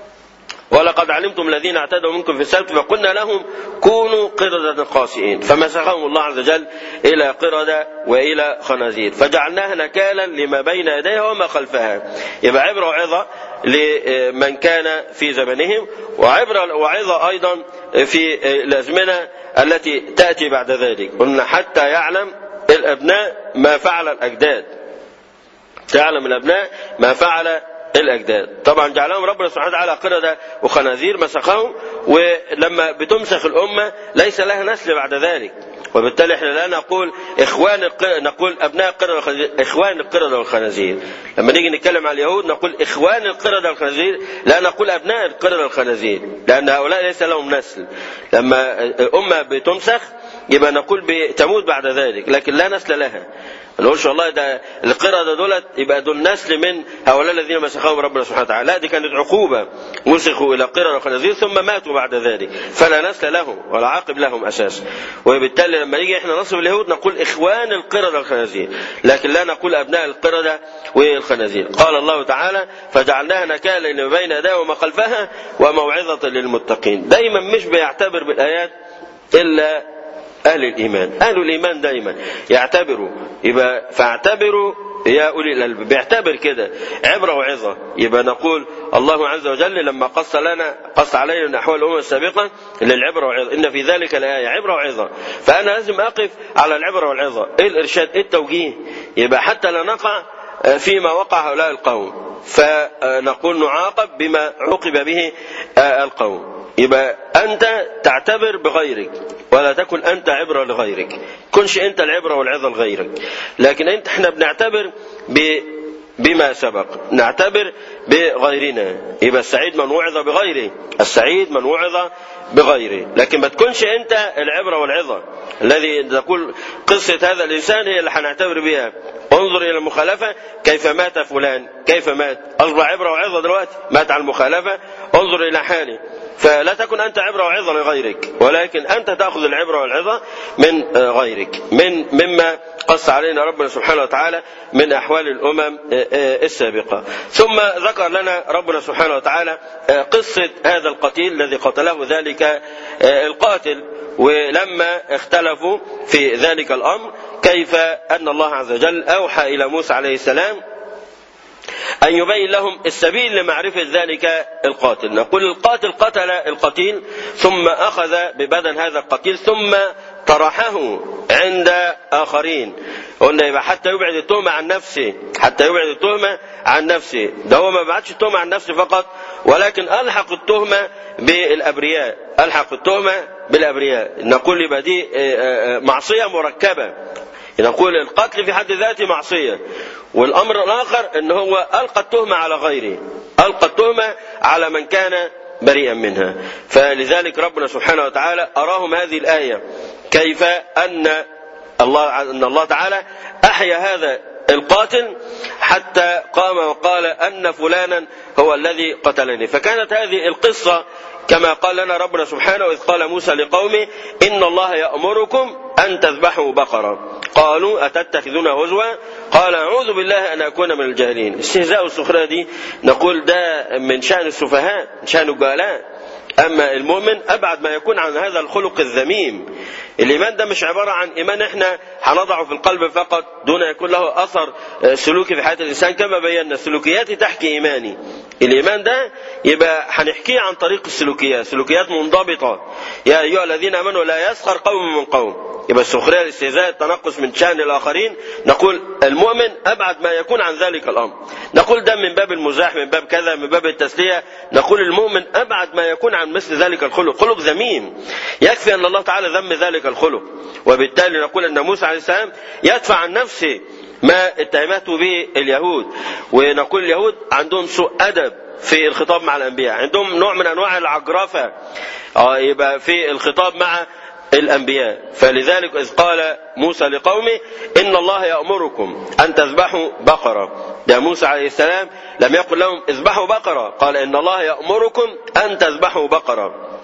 S3: ولقد علمتم الذين اعتدوا منكم في السبت فقلنا لهم كونوا قردة خاسئين فمسخهم الله عز وجل إلى قردة وإلى خنازير فجعلناها نكالا لما بين يديها وما خلفها. يبقى عبرة وعظة لمن كان في زمنهم، وعبرة وعظة أيضا في الأزمنة التي تأتي بعد ذلك. قلنا حتى يعلم الأبناء ما فعل الأجداد، تعلم الأبناء ما فعل الأجداد. طبعا جعلهم ربنا سبحانه وتعالى قردة وخنازير مسخهم، ولما بتمسخ الأمة ليس لها نسل بعد ذلك، وبالتالي احنا لا نقول إخوان القردة، نقول أبناء القردة والخنازير، إخوان القردة والخنازير. لما نيجي نتكلم عن اليهود نقول إخوان القردة والخنازير، لا نقول أبناء القردة والخنازير، لأن هؤلاء ليس لهم نسل. لما أمة بتمسخ يبقى نقول بتموت بعد ذلك، لكن لا نسل لها. ما نقولش والله ده القردة دولت يبقى دول نسل من هؤلاء الذين مسخهم ربنا سبحانه وتعالى، لا، دي كانت عقوبة، مسخوا إلى قردة وخنازير ثم ماتوا بعد ذلك، فلا نسل لهم ولا عاقب لهم أساسا. وبالتالي لما نيجي احنا نصف اليهود نقول إخوان القردة والخنازير، لكن لا نقول أبناء القردة والخنازير. قال الله تعالى: فجعلناها نكالا لما بين يديها وما خلفها وموعظة للمتقين. دايما مش بيعتبر بالآيات إلا أهل الإيمان. أهل الإيمان دايما يعتبروا، يبقى فاعتبروا يا أولي الألباب، بيعتبر كده عبرة وعظة. يبقى نقول الله عز وجل لما قص لنا قص علينا من أحوال الأمم السابقة للعبرة وعظة، إن في ذلك الآية عبرة وعظة. فأنا لازم أقف على العبرة والعظة، إيه الإرشاد، إيه التوجيه، يبقى حتى لا نقع فيما وقع هؤلاء القوم فنقول نعاقب بما عوقب به القوم. يبقى أنت تعتبر بغيرك ولا تكن أنت عبرة لغيرك، كنش أنت العبرة والعظة لغيرك، لكن أنت احنا بنعتبر ب بما سبق، نعتبر بغيرنا. يبقى السعيد من وعظ بغيره، السعيد من وعظ بغيره، لكن ما تكونش أنت العبرة والعظة الذي تقول قصة هذا الإنسان هي اللي هنعتبر بها. انظر إلى المخالفة، كيف مات فلان، كيف مات، أصبح عبرة وعظة دلوقتي، مات على المخالفة، انظر إلى حاله. فلا تكن أنت عبرة وعظة لغيرك، ولكن أنت تأخذ العبرة والعظة من غيرك، من مما قص علينا ربنا سبحانه وتعالى من أحوال الأمم السابقة. ثم ذكر لنا ربنا سبحانه وتعالى قصة هذا القتيل الذي قتله ذلك القاتل، ولما اختلفوا في ذلك الأمر كيف أن الله عز وجل أوحى إلى موسى عليه السلام أن يبين لهم السبيل لمعرفة ذلك القاتل. نقول القاتل قتل القتيل ثم أخذ ببدن هذا القتيل ثم طرحه عند آخرين، قلنا يبقى حتى يبعد التهمة عن نفسه، حتى يبعد التهمة عن نفسه. ده هو ما بعدش التهمة عن نفسه فقط، ولكن ألحق التهمة بالأبرياء، ألحق التهمة بالأبرياء. نقول يبقى دي معصية مركبة، نقول القتل في حد ذاته معصية، والأمر الآخر أنه هو ألقى التهمة على غيره، ألقى التهمة على من كان بريئا منها. فلذلك ربنا سبحانه وتعالى أراهم هذه الآية كيف أن الله, أن الله تعالى أحيا هذا القاتل حتى قام وقال أن فلانا هو الذي قتلني. فكانت هذه القصة كما قال لنا ربنا سبحانه: إذ قال موسى لقومه إن الله يأمركم أن تذبحوا بقرة، قالوا أتتخذون هزوا، قال أعوذ بالله أن أكون من الجاهلين. استهزاء والسخرية دي نقول ده من شأن السفهاء، من شأن الجهلاء. أما المؤمن أبعد ما يكون عن هذا الخلق الذميم. الإيمان ده مش عبارة عن إيمان إحنا هنضعه في القلب فقط دون يكون له أثر سلوكي في حياة الإنسان، كما بينا سلوكياتي تحكي إيماني. الإيمان ده يبقى هنحكيه عن طريق السلوكيات، سلوكيات منضبطة. يا أيها الذين آمنوا لا يسخر قوم من قوم. يبقى السخرية، الاستهزاء، التنقص من شأن الآخرين، نقول المؤمن أبعد ما يكون عن ذلك الأمر. نقول ده من باب المزاح، من باب كذا، من باب التسلية. نقول المؤمن أبعد ما يكون عن مثل ذلك الخلق، خلق ذميم. يكفي أن الله تعالى ذم ذلك الخلق، وبالتالي نقول أن موسى عليه السلام يدفع عن نفسه ما اتهمته به اليهود. ونقول اليهود عندهم سوء أدب في الخطاب مع الأنبياء، عندهم نوع من أنواع العجرفة يبقى في الخطاب مع الأنبياء. فلذلك إذ قال موسى لقومه إن الله يأمركم أن تذبحوا بقرة، ده موسى عليه السلام لم يقل لهم اذبحوا بقرة، قال إن الله يأمركم أن تذبحوا بقرة.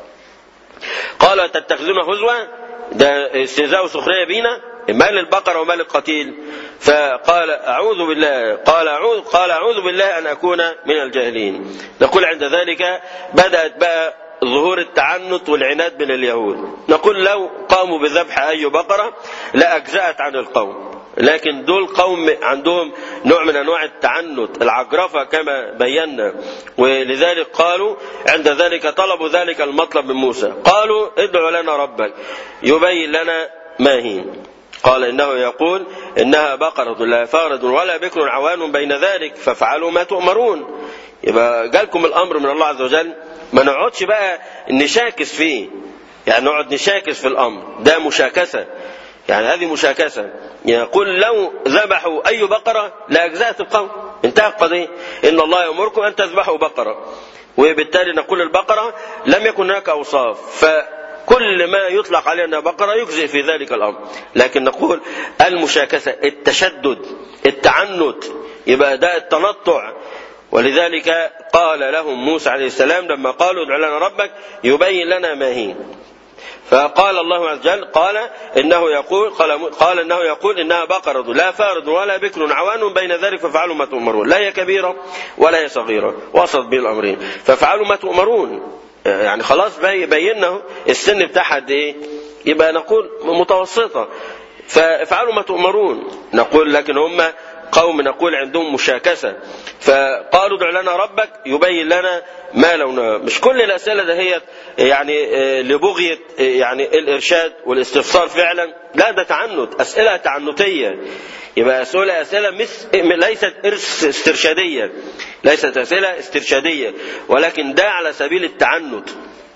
S3: قال تتخذون هزوا، ده استهزاء وسخرية بينا، مال البقرة ومال القتيل. فقال أعوذ بالله، قال أعوذ قال أعوذ بالله أن أكون من الجاهلين. نقول عند ذلك بدأت بقى ظهور التعنت والعناد من اليهود. نقول لو قاموا بذبح أي بقرة لأجزأت عن القوم، لكن دول قوم عندهم نوع من أنواع التعنت، العجرفة كما بينا. ولذلك قالوا عند ذلك طلبوا ذلك المطلب من موسى، قالوا ادعوا لنا ربك يبين لنا ما هي. قال إنه يقول إنها بقرة لا فارض ولا بكر عوان بين ذلك فافعلوا ما تؤمرون. يبقى جالكم الأمر من الله عز وجل، ما نقعدش بقى نشاكس فيه، يعني نقعد نشاكس في الأمر، ده مشاكسة. يعني هذه مشاكسة. يقول لو ذبحوا أي بقرة لأجزأت القوم، انتهى القضية. إن الله يأمركم أن تذبحوا بقرة، وبالتالي نقول البقرة لم يكن هناك أوصاف، فكل ما يطلق عليه أنها بقرة يجزئ في ذلك الأمر. لكن نقول المشاكسة، التشدد، التعنت، يبقى ده التنطع. ولذلك قال لهم موسى عليه السلام لما قالوا ادع لنا ربك يبين لنا ما هي، فقال الله عز وجل قال إنه يقول قال, قال إنه يقول إنها بقرة لا فارض ولا بكر عوان بين ذلك فافعلوا ما تؤمرون، لا هي كبيرة ولا هي صغيرة، وسط بين الأمرين، فافعلوا ما تؤمرون. يعني خلاص بينا السن بتاعها قد ايه، يبقى نقول متوسطة، فافعلوا ما تؤمرون. نقول لكن هم قوم نقول عندهم مشاكسة، فقالوا ادع لنا ربك يبين لنا ما لونها. مش كل الأسئلة ده هي يعني لبغية يعني الإرشاد والاستفسار فعلا، لا ده تعنت، أسئلة تعنتية. يبقى أسئلة أسئلة مس... ليست استرشادية، ليست أسئلة استرشادية، ولكن ده على سبيل التعنت،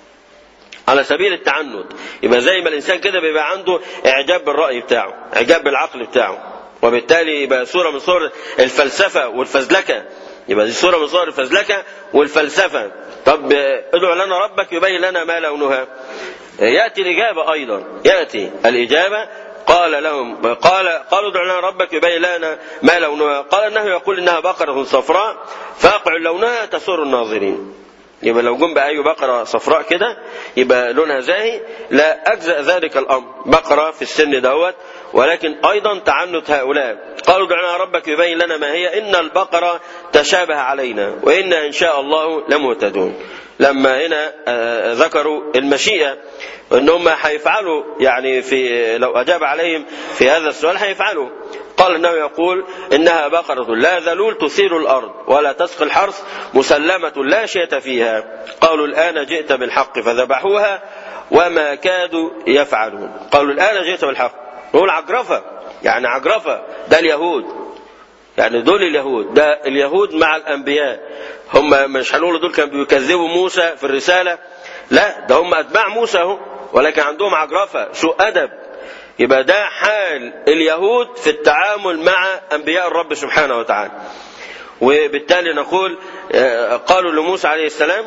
S3: على سبيل التعنت. يبقى زي ما الإنسان كده بيبقى عنده إعجاب بالرأي بتاعه، إعجاب بالعقل بتاعه، وبالتالي يبقى صورة من صور الفلسفة والفزلكة. يبقى دي صورة من صور الفزلكة والفلسفة. طب ادعو لنا ربك يبين لنا ما لونها، يأتي الإجابة أيضا، يأتي الإجابة. قال لهم قال قالوا ادع لنا ربك يبين لنا ما لونها، قال انه يقول انها بقرة صفراء فاقع لونها تسر الناظرين. يبقى لو جنب أي بقرة صفراء كده يبقى لونها زاهي، لا أجزأ ذلك الأمر، بقرة في السن دوت. ولكن أيضا تعنت هؤلاء، قالوا ادع لنا ربك يبين لنا ما هي إن البقرة تشابه علينا وإنا إن شاء الله لمهتدون. لما هنا ذكروا المشيئة إنهم هيفعلوا، يعني في لو أجاب عليهم في هذا السؤال هيفعلوا. قال إنه يقول إنها بقرة لا ذلول تثير الأرض ولا تسقي الحرث مسلمة لا شية فيها. قالوا الآن جئت بالحق فذبحوها وما كادوا يفعلون. قالوا الآن جئت بالحق، نقول عجرفة، يعني عجرفة، ده اليهود، يعني دول اليهود، ده اليهود مع الأنبياء. هم مش هنقول دول كانوا بيكذبوا موسى في الرسالة، لا ده هم أتباع موسى هم، ولكن عندهم عجرفة، سوء أدب. يبقى ده حال اليهود في التعامل مع أنبياء الرب سبحانه وتعالى. وبالتالي نقول قالوا لموسى عليه السلام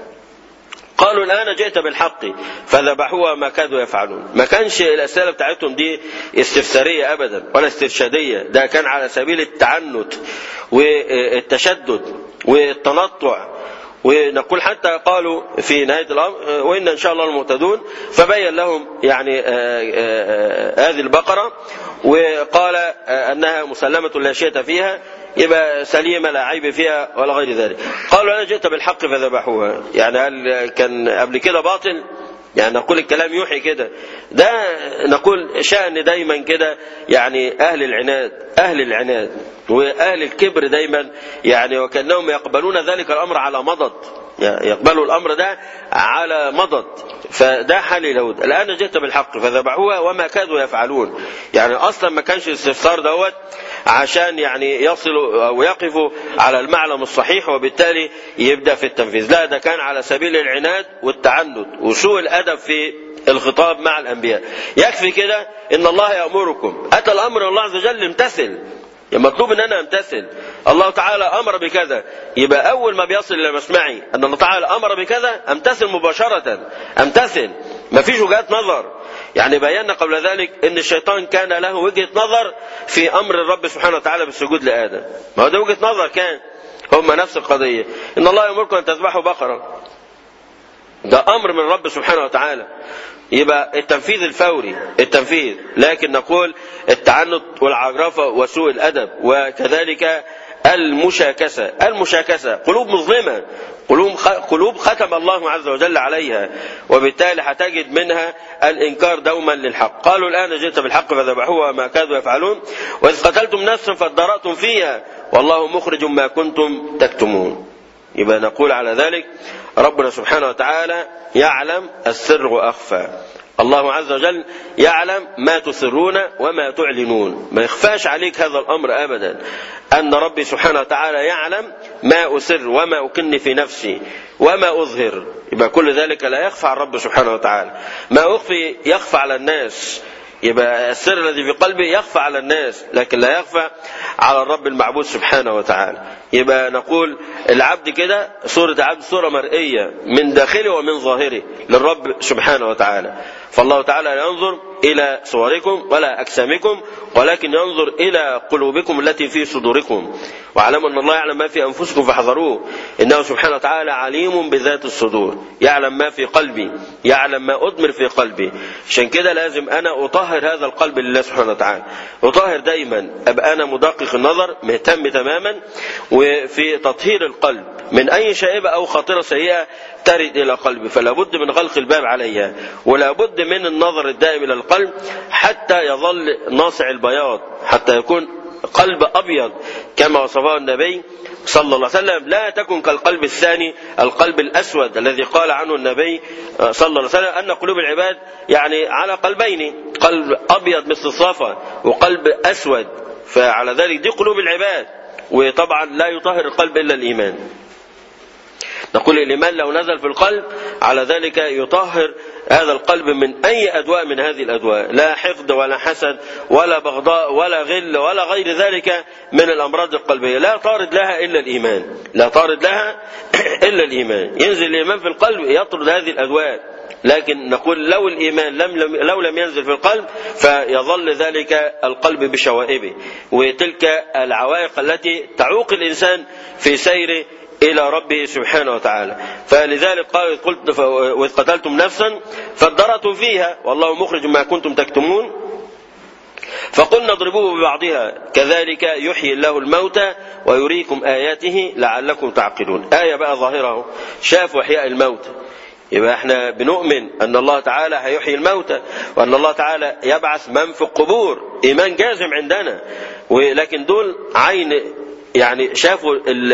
S3: قالوا الآن جئت بالحق فذبحوها ما كادوا يفعلون. ما كانش الأسئلة بتاعتهم دي استفسارية أبدا ولا استرشادية، ده كان على سبيل التعنت والتشدد والتنطع. ونقول حتى قالوا في نهاية الأمر وإن إن شاء الله المهتدون، فبين لهم يعني هذه البقرة وقال أنها مسلمة لا شية فيها، يبقى سليمة لا عيب فيها ولا غير ذلك. قالوا أنا جئت بالحق فذبحوها، يعني هل كان قبل كده باطل؟ يعني نقول الكلام يوحي كده، ده نقول شأن دايما كده، يعني أهل العناد، أهل العناد وأهل الكبر دايما، يعني وكأنهم يقبلون ذلك الأمر على مضض، يقبلوا الأمر ده على مضض. فده حال اليهود. الآن جئت بالحق فذبحوها وما كادوا يفعلون، يعني أصلا ما كانش الاستفسار دوت عشان يعني يصلوا أو يقفوا على المعلم الصحيح وبالتالي يبدأ في التنفيذ، لا ده كان على سبيل العناد والتعنت وسوء الأدب في الخطاب مع الأنبياء. يكفي كده إن الله يأمركم، أتى الأمر الله عز وجل امتثل، مطلوب ان انا امتثل. الله تعالى امر بكذا، يبقى اول ما بيصل الى مسمعي ان الله تعالى امر بكذا امتثل مباشرة، امتثل، ما فيش وجهات نظر. يعني بينا قبل ذلك ان الشيطان كان له وجهة نظر في امر الرب سبحانه وتعالى بالسجود لآدم، ما هو ده وجهة نظر كان، هم نفس القضية، ان الله يأمركم ان تذبحوا بقرة، ده امر من الرب سبحانه وتعالى. يبقى التنفيذ الفوري، التنفيذ. لكن نقول التعنت والعجرفة وسوء الأدب، وكذلك المشاكسة. المشاكسة قلوب مظلمة، قلوب قلوب ختم الله عز وجل عليها، وبالتالي هتجد منها الإنكار دوما للحق. قالوا الآن جئت بالحق فذبحوها ما كادوا يفعلون وإذ قتلتم نفسا فادارأتم فيها والله مخرج ما كنتم تكتمون. يبقى نقول على ذلك ربنا سبحانه وتعالى يعلم السر وأخفى، الله عز وجل يعلم ما تسرون وما تعلنون، ما يخفاش عليك هذا الأمر أبدا، أن ربي سبحانه وتعالى يعلم ما أسر وما أكن في نفسي وما أظهر. يبقى كل ذلك لا يخفى على الرب سبحانه وتعالى، ما أخفي يخفى على الناس، يبقى السر الذي في قلبي يخفى على الناس لكن لا يخفى على الرب المعبود سبحانه وتعالى. يبقى نقول العبد كده صورة عبد صورة مرئية من داخله ومن ظاهره للرب سبحانه وتعالى. فالله تعالى لا ينظر إلى صوركم ولا أجسامكم ولكن ينظر إلى قلوبكم التي في صدوركم. واعلموا أن الله يعلم ما في أنفسكم فاحذروه إنه سبحانه وتعالى عليم بذات الصدور، يعلم ما في قلبي، يعلم ما أضمر في قلبي. عشان كده لازم أنا أطهر هذا القلب لله سبحانه وتعالى، أطهر دايما، أبقى أنا مدقق النظر مهتم تماما وفي تطهير القلب من أي شائبة أو خاطرة سيئة ترد إلى قلبي. فلا بد من غلق الباب عليها ولا بد من النظر الدائم إلى القلب حتى يظل ناصع البياض، حتى يكون قلب أبيض كما وصفه النبي صلى الله عليه وسلم. لا تكن كالقلب الثاني القلب الأسود الذي قال عنه النبي صلى الله عليه وسلم أن قلوب العباد يعني على قلبين، قلب أبيض مثل الصفا وقلب أسود. فعلى ذلك دي قلوب العباد، وطبعا لا يطهر القلب إلا الإيمان. نقول الإيمان لو نزل في القلب على ذلك يطهر هذا القلب من أي أدواء من هذه الأدواء، لا حقد ولا حسد ولا بغضاء ولا غل ولا غير ذلك من الأمراض القلبية، لا طارد لها إلا الإيمان، لا طارد لها إلا الإيمان. ينزل الإيمان في القلب يطرد هذه الأدواء. لكن نقول لو الإيمان لم لو لم ينزل في القلب فيظل ذلك القلب بشوائبه وتلك العوائق التي تعوق الإنسان في سيره إلى ربه سبحانه وتعالى. فلذلك قال قلت وإذ قتلتم نفسا فادرأتم فيها والله مخرج ما كنتم تكتمون فقلنا اضربوه ببعضها كذلك يحيي الله الموتى ويريكم آياته لعلكم تعقلون. آية بقى ظاهره شافوا إحياء الموتى، يبقى احنا بنؤمن أن الله تعالى هيحيي الموتى وأن الله تعالى يبعث من في القبور، إيمان جازم عندنا. ولكن دول عين يعني شافوا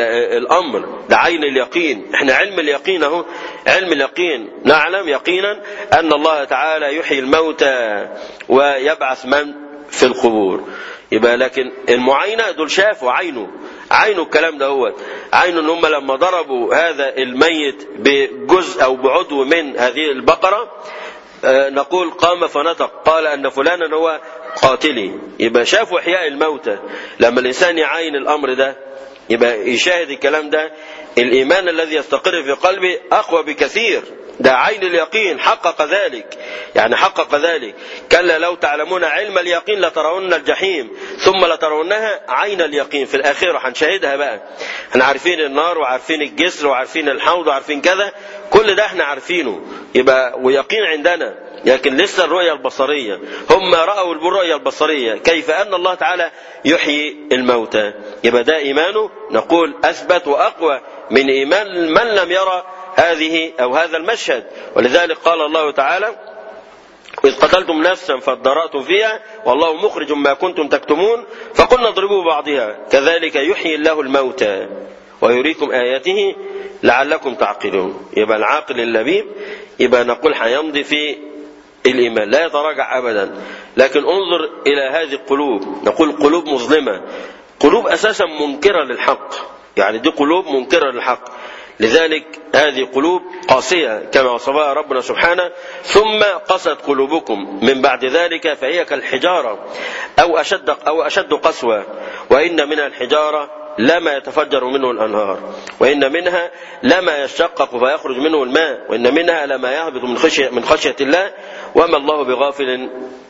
S3: الأمر ده عين اليقين. احنا علم اليقين اهو، علم اليقين نعلم يقينا أن الله تعالى يحيي الموتى ويبعث من في القبور. يبقى لكن المعاينة دول شافوا عينه عينه الكلام ده هو عينه ان هم لما ضربوا هذا الميت بجزء أو بعضو من هذه البقرة نقول قام فنطق قال أن فلانا هو قاتلي. يبقى شافوا إحياء الموتى. لما الإنسان يعاين الأمر ده يبقى يشاهد الكلام ده، الإيمان الذي يستقر في قلبه أقوى بكثير. ده عين اليقين حقق ذلك، يعني حقق ذلك. كلا لو تعلمون علم اليقين لترون الجحيم ثم لترونها عين اليقين. في الآخرة هنشاهدها بقى، احنا عارفين النار وعارفين الجسر وعارفين الحوض وعارفين كذا، كل ده احنا عارفينه يبقى ويقين عندنا. لكن لسه الرؤية البصرية، هم رأوا الرؤية البصرية كيف أن الله تعالى يحيي الموتى. يبقى ده إيمانه نقول أثبت وأقوى من إيمان من لم يرى هذه أو هذا المشهد. ولذلك قال الله تعالى إذ قتلتم نفسا فادرأتم فيها والله مخرج ما كنتم تكتمون فقلنا اضربوا بعضها كذلك يحيي الله الموتى ويريكم آياته لعلكم تعقلون. يبقى العاقل اللبيب يبقى نقول حيمضي في الإيمان لا يتراجع أبدا. لكن انظر إلى هذه القلوب، نقول قلوب مظلمة، قلوب أساسا منكرة للحق، يعني دي قلوب منكرة للحق. لذلك هذه قلوب قاسية كما وصفها ربنا سبحانه ثم قست قلوبكم من بعد ذلك فهي كالحجارة أو أشد, أو أشد قسوة وإن من الحجارة لما يتفجر منه الأنهار وإن منها لما يشقق فيخرج منه الماء وإن منها لما يهبط من خشية, من خشية الله وما الله بغافل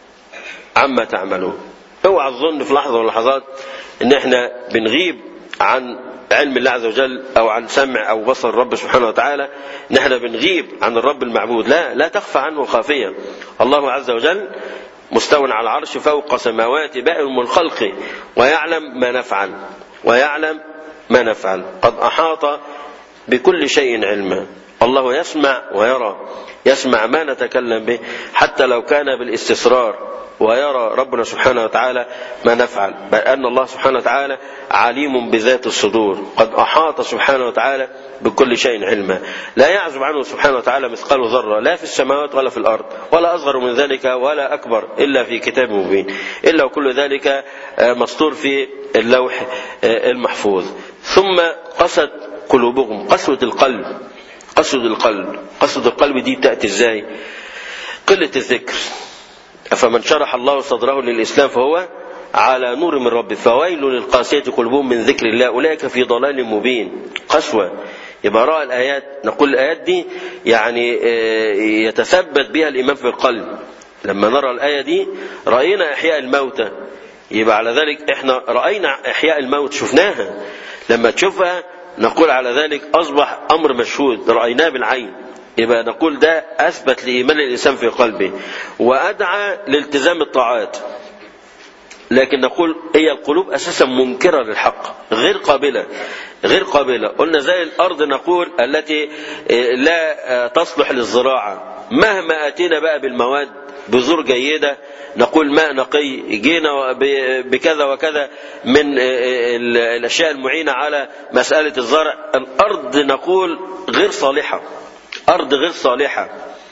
S3: عما تعملون. اوعى الظن في لحظة من اللحظات ان احنا بنغيب عن علم الله عز وجل او عن سمع او بصر الرب سبحانه وتعالى، ان احنا بنغيب عن الرب المعبود. لا لا تخفى عنه خافية. الله عز وجل مستو على العرش فوق سماوات بائن من الخلق ويعلم ما نفعل ويعلم ما نفعل قد أحاط بكل شيء علما. الله يسمع ويرى، يسمع ما نتكلم به حتى لو كان بالاستسرار، ويرى ربنا سبحانه وتعالى ما نفعل، بل أن الله سبحانه وتعالى عليم بذات الصدور قد أحاط سبحانه وتعالى بكل شيء علما. لا يعزب عنه سبحانه وتعالى مثقال ذرة لا في السماوات ولا في الأرض ولا أصغر من ذلك ولا أكبر إلا في كتاب مبين، إلا وكل ذلك مسطور في اللوح المحفوظ. ثم قست قلوبهم، قسوة القلب. قسوة القلب قسوة القلب دي تأتي ازاي؟ قلة الذكر، فمن شرح الله صدره للإسلام فهو على نور من ربه فويل للقاسية قلوبهم من ذكر الله أولئك في ضلال مبين. قسوة. يبقى رأى الآيات، نقول الآيات دي يعني يتثبت بها الإيمان في القلب. لما نرى الآية دي رأينا إحياء الموتى، يبقى على ذلك إحنا رأينا إحياء الموت، شفناها. لما تشوفها نقول على ذلك أصبح أمر مشهود، رأيناه بالعين. يبقى نقول ده أثبت لإيمان الإنسان في قلبه وأدعى لالتزام الطاعات. لكن نقول هي القلوب أساسا منكرة للحق، غير قابلة غير قابلة. قلنا زي الأرض نقول التي لا تصلح للزراعة، مهما أتينا بقى بالمواد بذور جيدة، نقول ماء نقي، جينا بكذا وكذا من الأشياء المعينة على مسألة الزرع، الأرض نقول غير صالحة، أرض غير صالحة.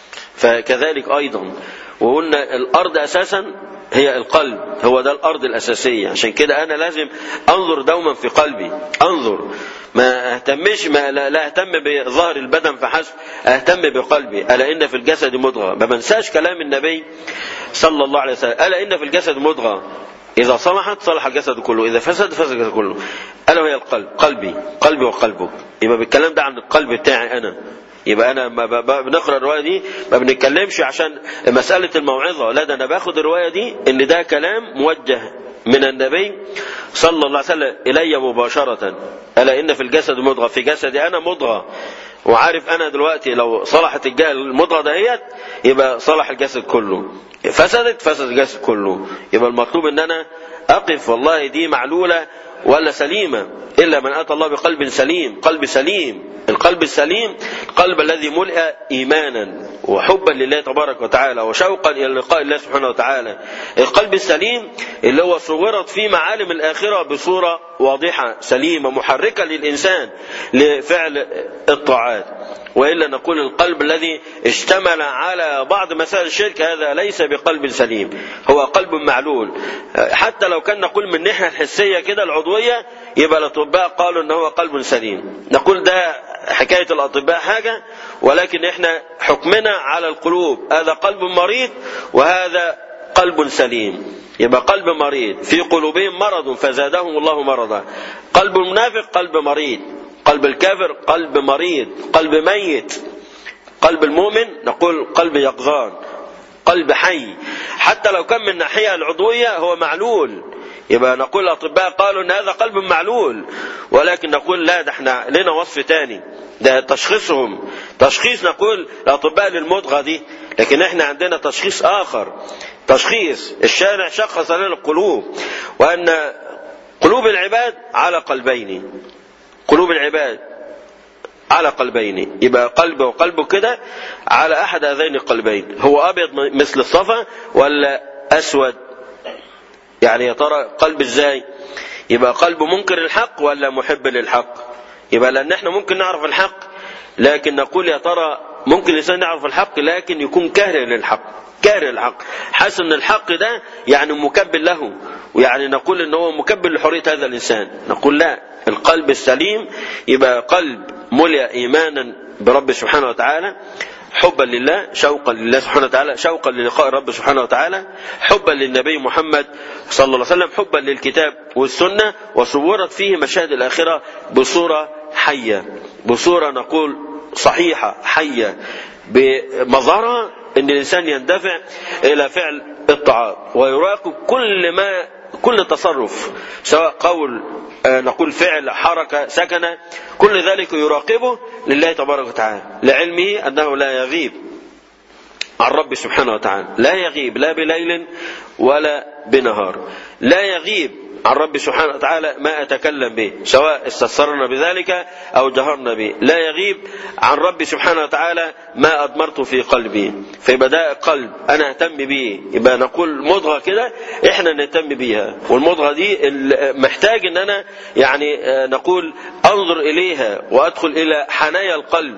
S3: فكذلك أيضا وقلنا الأرض أساسا هي القلب، هو ده الأرض الأساسية. عشان كده أنا لازم أنظر دوما في قلبي، أنظر، ما أهتمش ما لا أهتم بظاهر البدن فحسب، أهتم بقلبي. ألا إن في الجسد مضغة، ما بنساش كلام النبي صلى الله عليه وسلم، ألا إن في الجسد مضغة إذا صلحت صلح الجسد كله، إذا فسد فسد الجسد كله. ألا وهي القلب، قلبي قلبي وقلبك. يبقى بالكلام ده عن القلب بتاعي أنا. يبقى أنا ما بنقرأ الرواية دي ما بنتكلمش عشان مسألة الموعظة، لا، ده أنا باخد الرواية دي إن ده كلام موجه من النبي صلى الله عليه وسلم إلي مباشرة. ألا إن في الجسد مضغة، في جسدي أنا مضغة، وعارف أنا دلوقتي لو صلحت المضغة دهيت يبقى صلح الجسد كله، فسدت فسد الجسد كله. يبقى المطلوب إن أنا أقف والله دي معلولة ولا سليمة، إلا من أتى الله بقلب سليم. قلب سليم، القلب السليم القلب الذي ملئ إيمانا وحبا لله تبارك وتعالى وشوقا إلى لقاء الله سبحانه وتعالى. القلب السليم اللي هو صورت فيه معالم الآخرة بصورة واضحة سليمة محركة للإنسان لفعل الطاعات. وإلا نقول القلب الذي اشتمل على بعض مسائل الشرك هذا ليس بقلب سليم، هو قلب معلول. حتى لو كان نقول من الناحية الحسية كده العضوية يبقى الأطباء قالوا أنه هو قلب سليم، نقول ده حكاية الأطباء حاجة، ولكن احنا حكمنا على القلوب، هذا قلب مريض وهذا قلب سليم. يبقى قلب مريض في قلوبهم مرض فزادهم الله مرضا، قلب المنافق قلب مريض، قلب الكافر قلب مريض، قلب ميت. قلب المؤمن نقول قلب يقظان، قلب حي، حتى لو كان من الناحية العضوية هو معلول. يبقى نقول الأطباء قالوا أن هذا قلب معلول، ولكن نقول لا، ده احنا لنا وصف تاني، ده تشخيصهم تشخيص نقول الأطباء للمضغة دي، لكن احنا عندنا تشخيص آخر، تشخيص الشارع شخص لنا القلوب، وأن قلوب العباد على قلبين، قلوب العباد على قلبين. يبقى قلبه وقلبه كده على أحد هذين القلبين، هو أبيض مثل الصفا ولا أسود؟ يعني يا ترى قلب ازاي؟ يبقى قلب منكر الحق ولا محب للحق؟ يبقى لأن احنا ممكن نعرف الحق، لكن نقول يا ترى ممكن الإنسان يعرف الحق لكن يكون كاره للحق، كاره الحق، حاسس ان الحق ده يعني مكبل له، ويعني نقول ان هو مكبل لحرية هذا الإنسان. نقول لا، القلب السليم يبقى قلب ملئ إيمانا برب سبحانه وتعالى، حبا لله، شوقا لله سبحانه وتعالى، شوقا للقاء الرب سبحانه وتعالى، حبا للنبي محمد صلى الله عليه وسلم، حبا للكتاب والسنة، وصورت فيه مشاهد الآخرة بصورة حية، بصورة نقول صحيحة حية، بمظهرها ان الإنسان يندفع إلى فعل الطاعات ويراقب كل ما كل تصرف، سواء قول نقول فعل حركة سكنة، كل ذلك يراقبه لله تبارك وتعالى، لعلمه أنه لا يغيب عن رب سبحانه وتعالى، لا يغيب لا بليل ولا بنهار، لا يغيب عن رب سبحانه وتعالى ما أتكلم به سواء استسرنا بذلك أو جهرنا به، لا يغيب عن رب سبحانه وتعالى ما أضمرت في قلبي. فيبقى ده قلب أنا أهتم به، يبقى نقول مضغة كده إحنا نهتم بيها، والمضغة دي محتاج أن أنا يعني نقول أنظر إليها وأدخل إلى حنايا القلب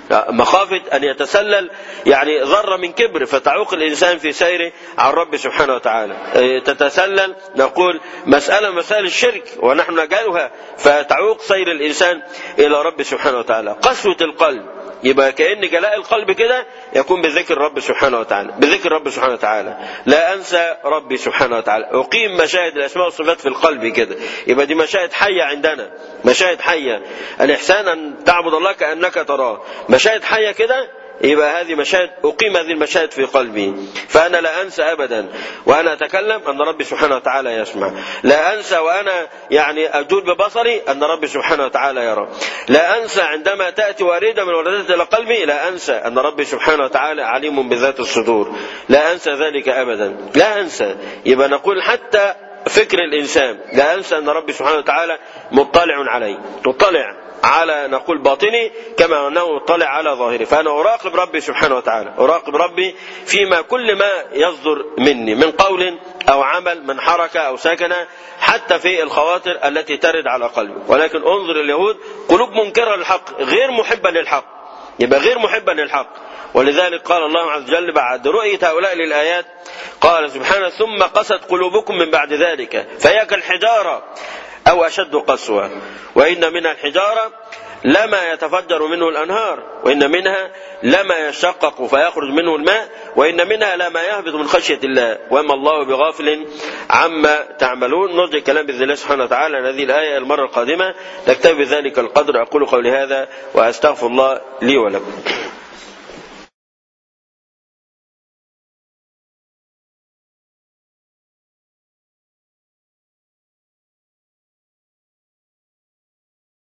S3: مخافة أن يتسلل يعني ذرة من كبر فتعوق الإنسان في سيره عن رب سبحانه وتعالى. تتسلل نقول مسألة مسائل الشرك ونحن نجعلها فتعوق سير الإنسان إلى رب سبحانه وتعالى. قسوة القلب يبقى كأن جلاء القلب كده يكون بذكر رب سبحانه وتعالى، بذكر رب سبحانه وتعالى. لا أنسى ربي سبحانه وتعالى، أقيم مشاهد الأسماء والصفات في القلب كده، يبقى دي مشاهد حية عندنا، مشاهد حية. الإحسان أن تعبد الله كأنك تراه، مشاهد حية كده، يبقى هذه مشاهد أقيم هذه المشاهد في قلبي. فأنا لا أنسى أبدا وأنا أتكلم أن ربي سبحانه وتعالى يسمع، لا أنسى وأنا يعني أجول ببصري أن ربي سبحانه وتعالى يرى، لا أنسى عندما تأتي واردة من وردات إلى قلبي لا أنسى أن ربي سبحانه وتعالى عليم بذات الصدور، لا أنسى ذلك أبدا، لا أنسى. يبقى نقول حتى فكر الإنسان لا أنسى أن ربي سبحانه وتعالى مطلع عليه، مطلع على نقول باطني كما أنه مطلع على ظاهري. فأنا أراقب ربي سبحانه وتعالى، أراقب ربي فيما كل ما يصدر مني من قول أو عمل، من حركة أو سكنة، حتى في الخواطر التي ترد على قلبي. ولكن انظر اليهود قلوب منكرة للحق، غير محبة للحق، يبقى غير محبة للحق. ولذلك قال الله عز وجل بعد رؤية هؤلاء للآيات قال سبحانه ثم قست قلوبكم من بعد ذلك فهي كالحجارة أو أشد قسوة وإن من الحجارة لما يتفجر منه الأنهار وإن منها لما يشقق فيخرج منه الماء وإن منها لما يهبط من خشية الله وما الله بغافل عما تعملون. نرجع الكلام بإذن الله سبحانه وتعالى هذه الآية المرة القادمة. نكتفي بذلك القدر. أقول قولي هذا وأستغفر الله لي ولكم.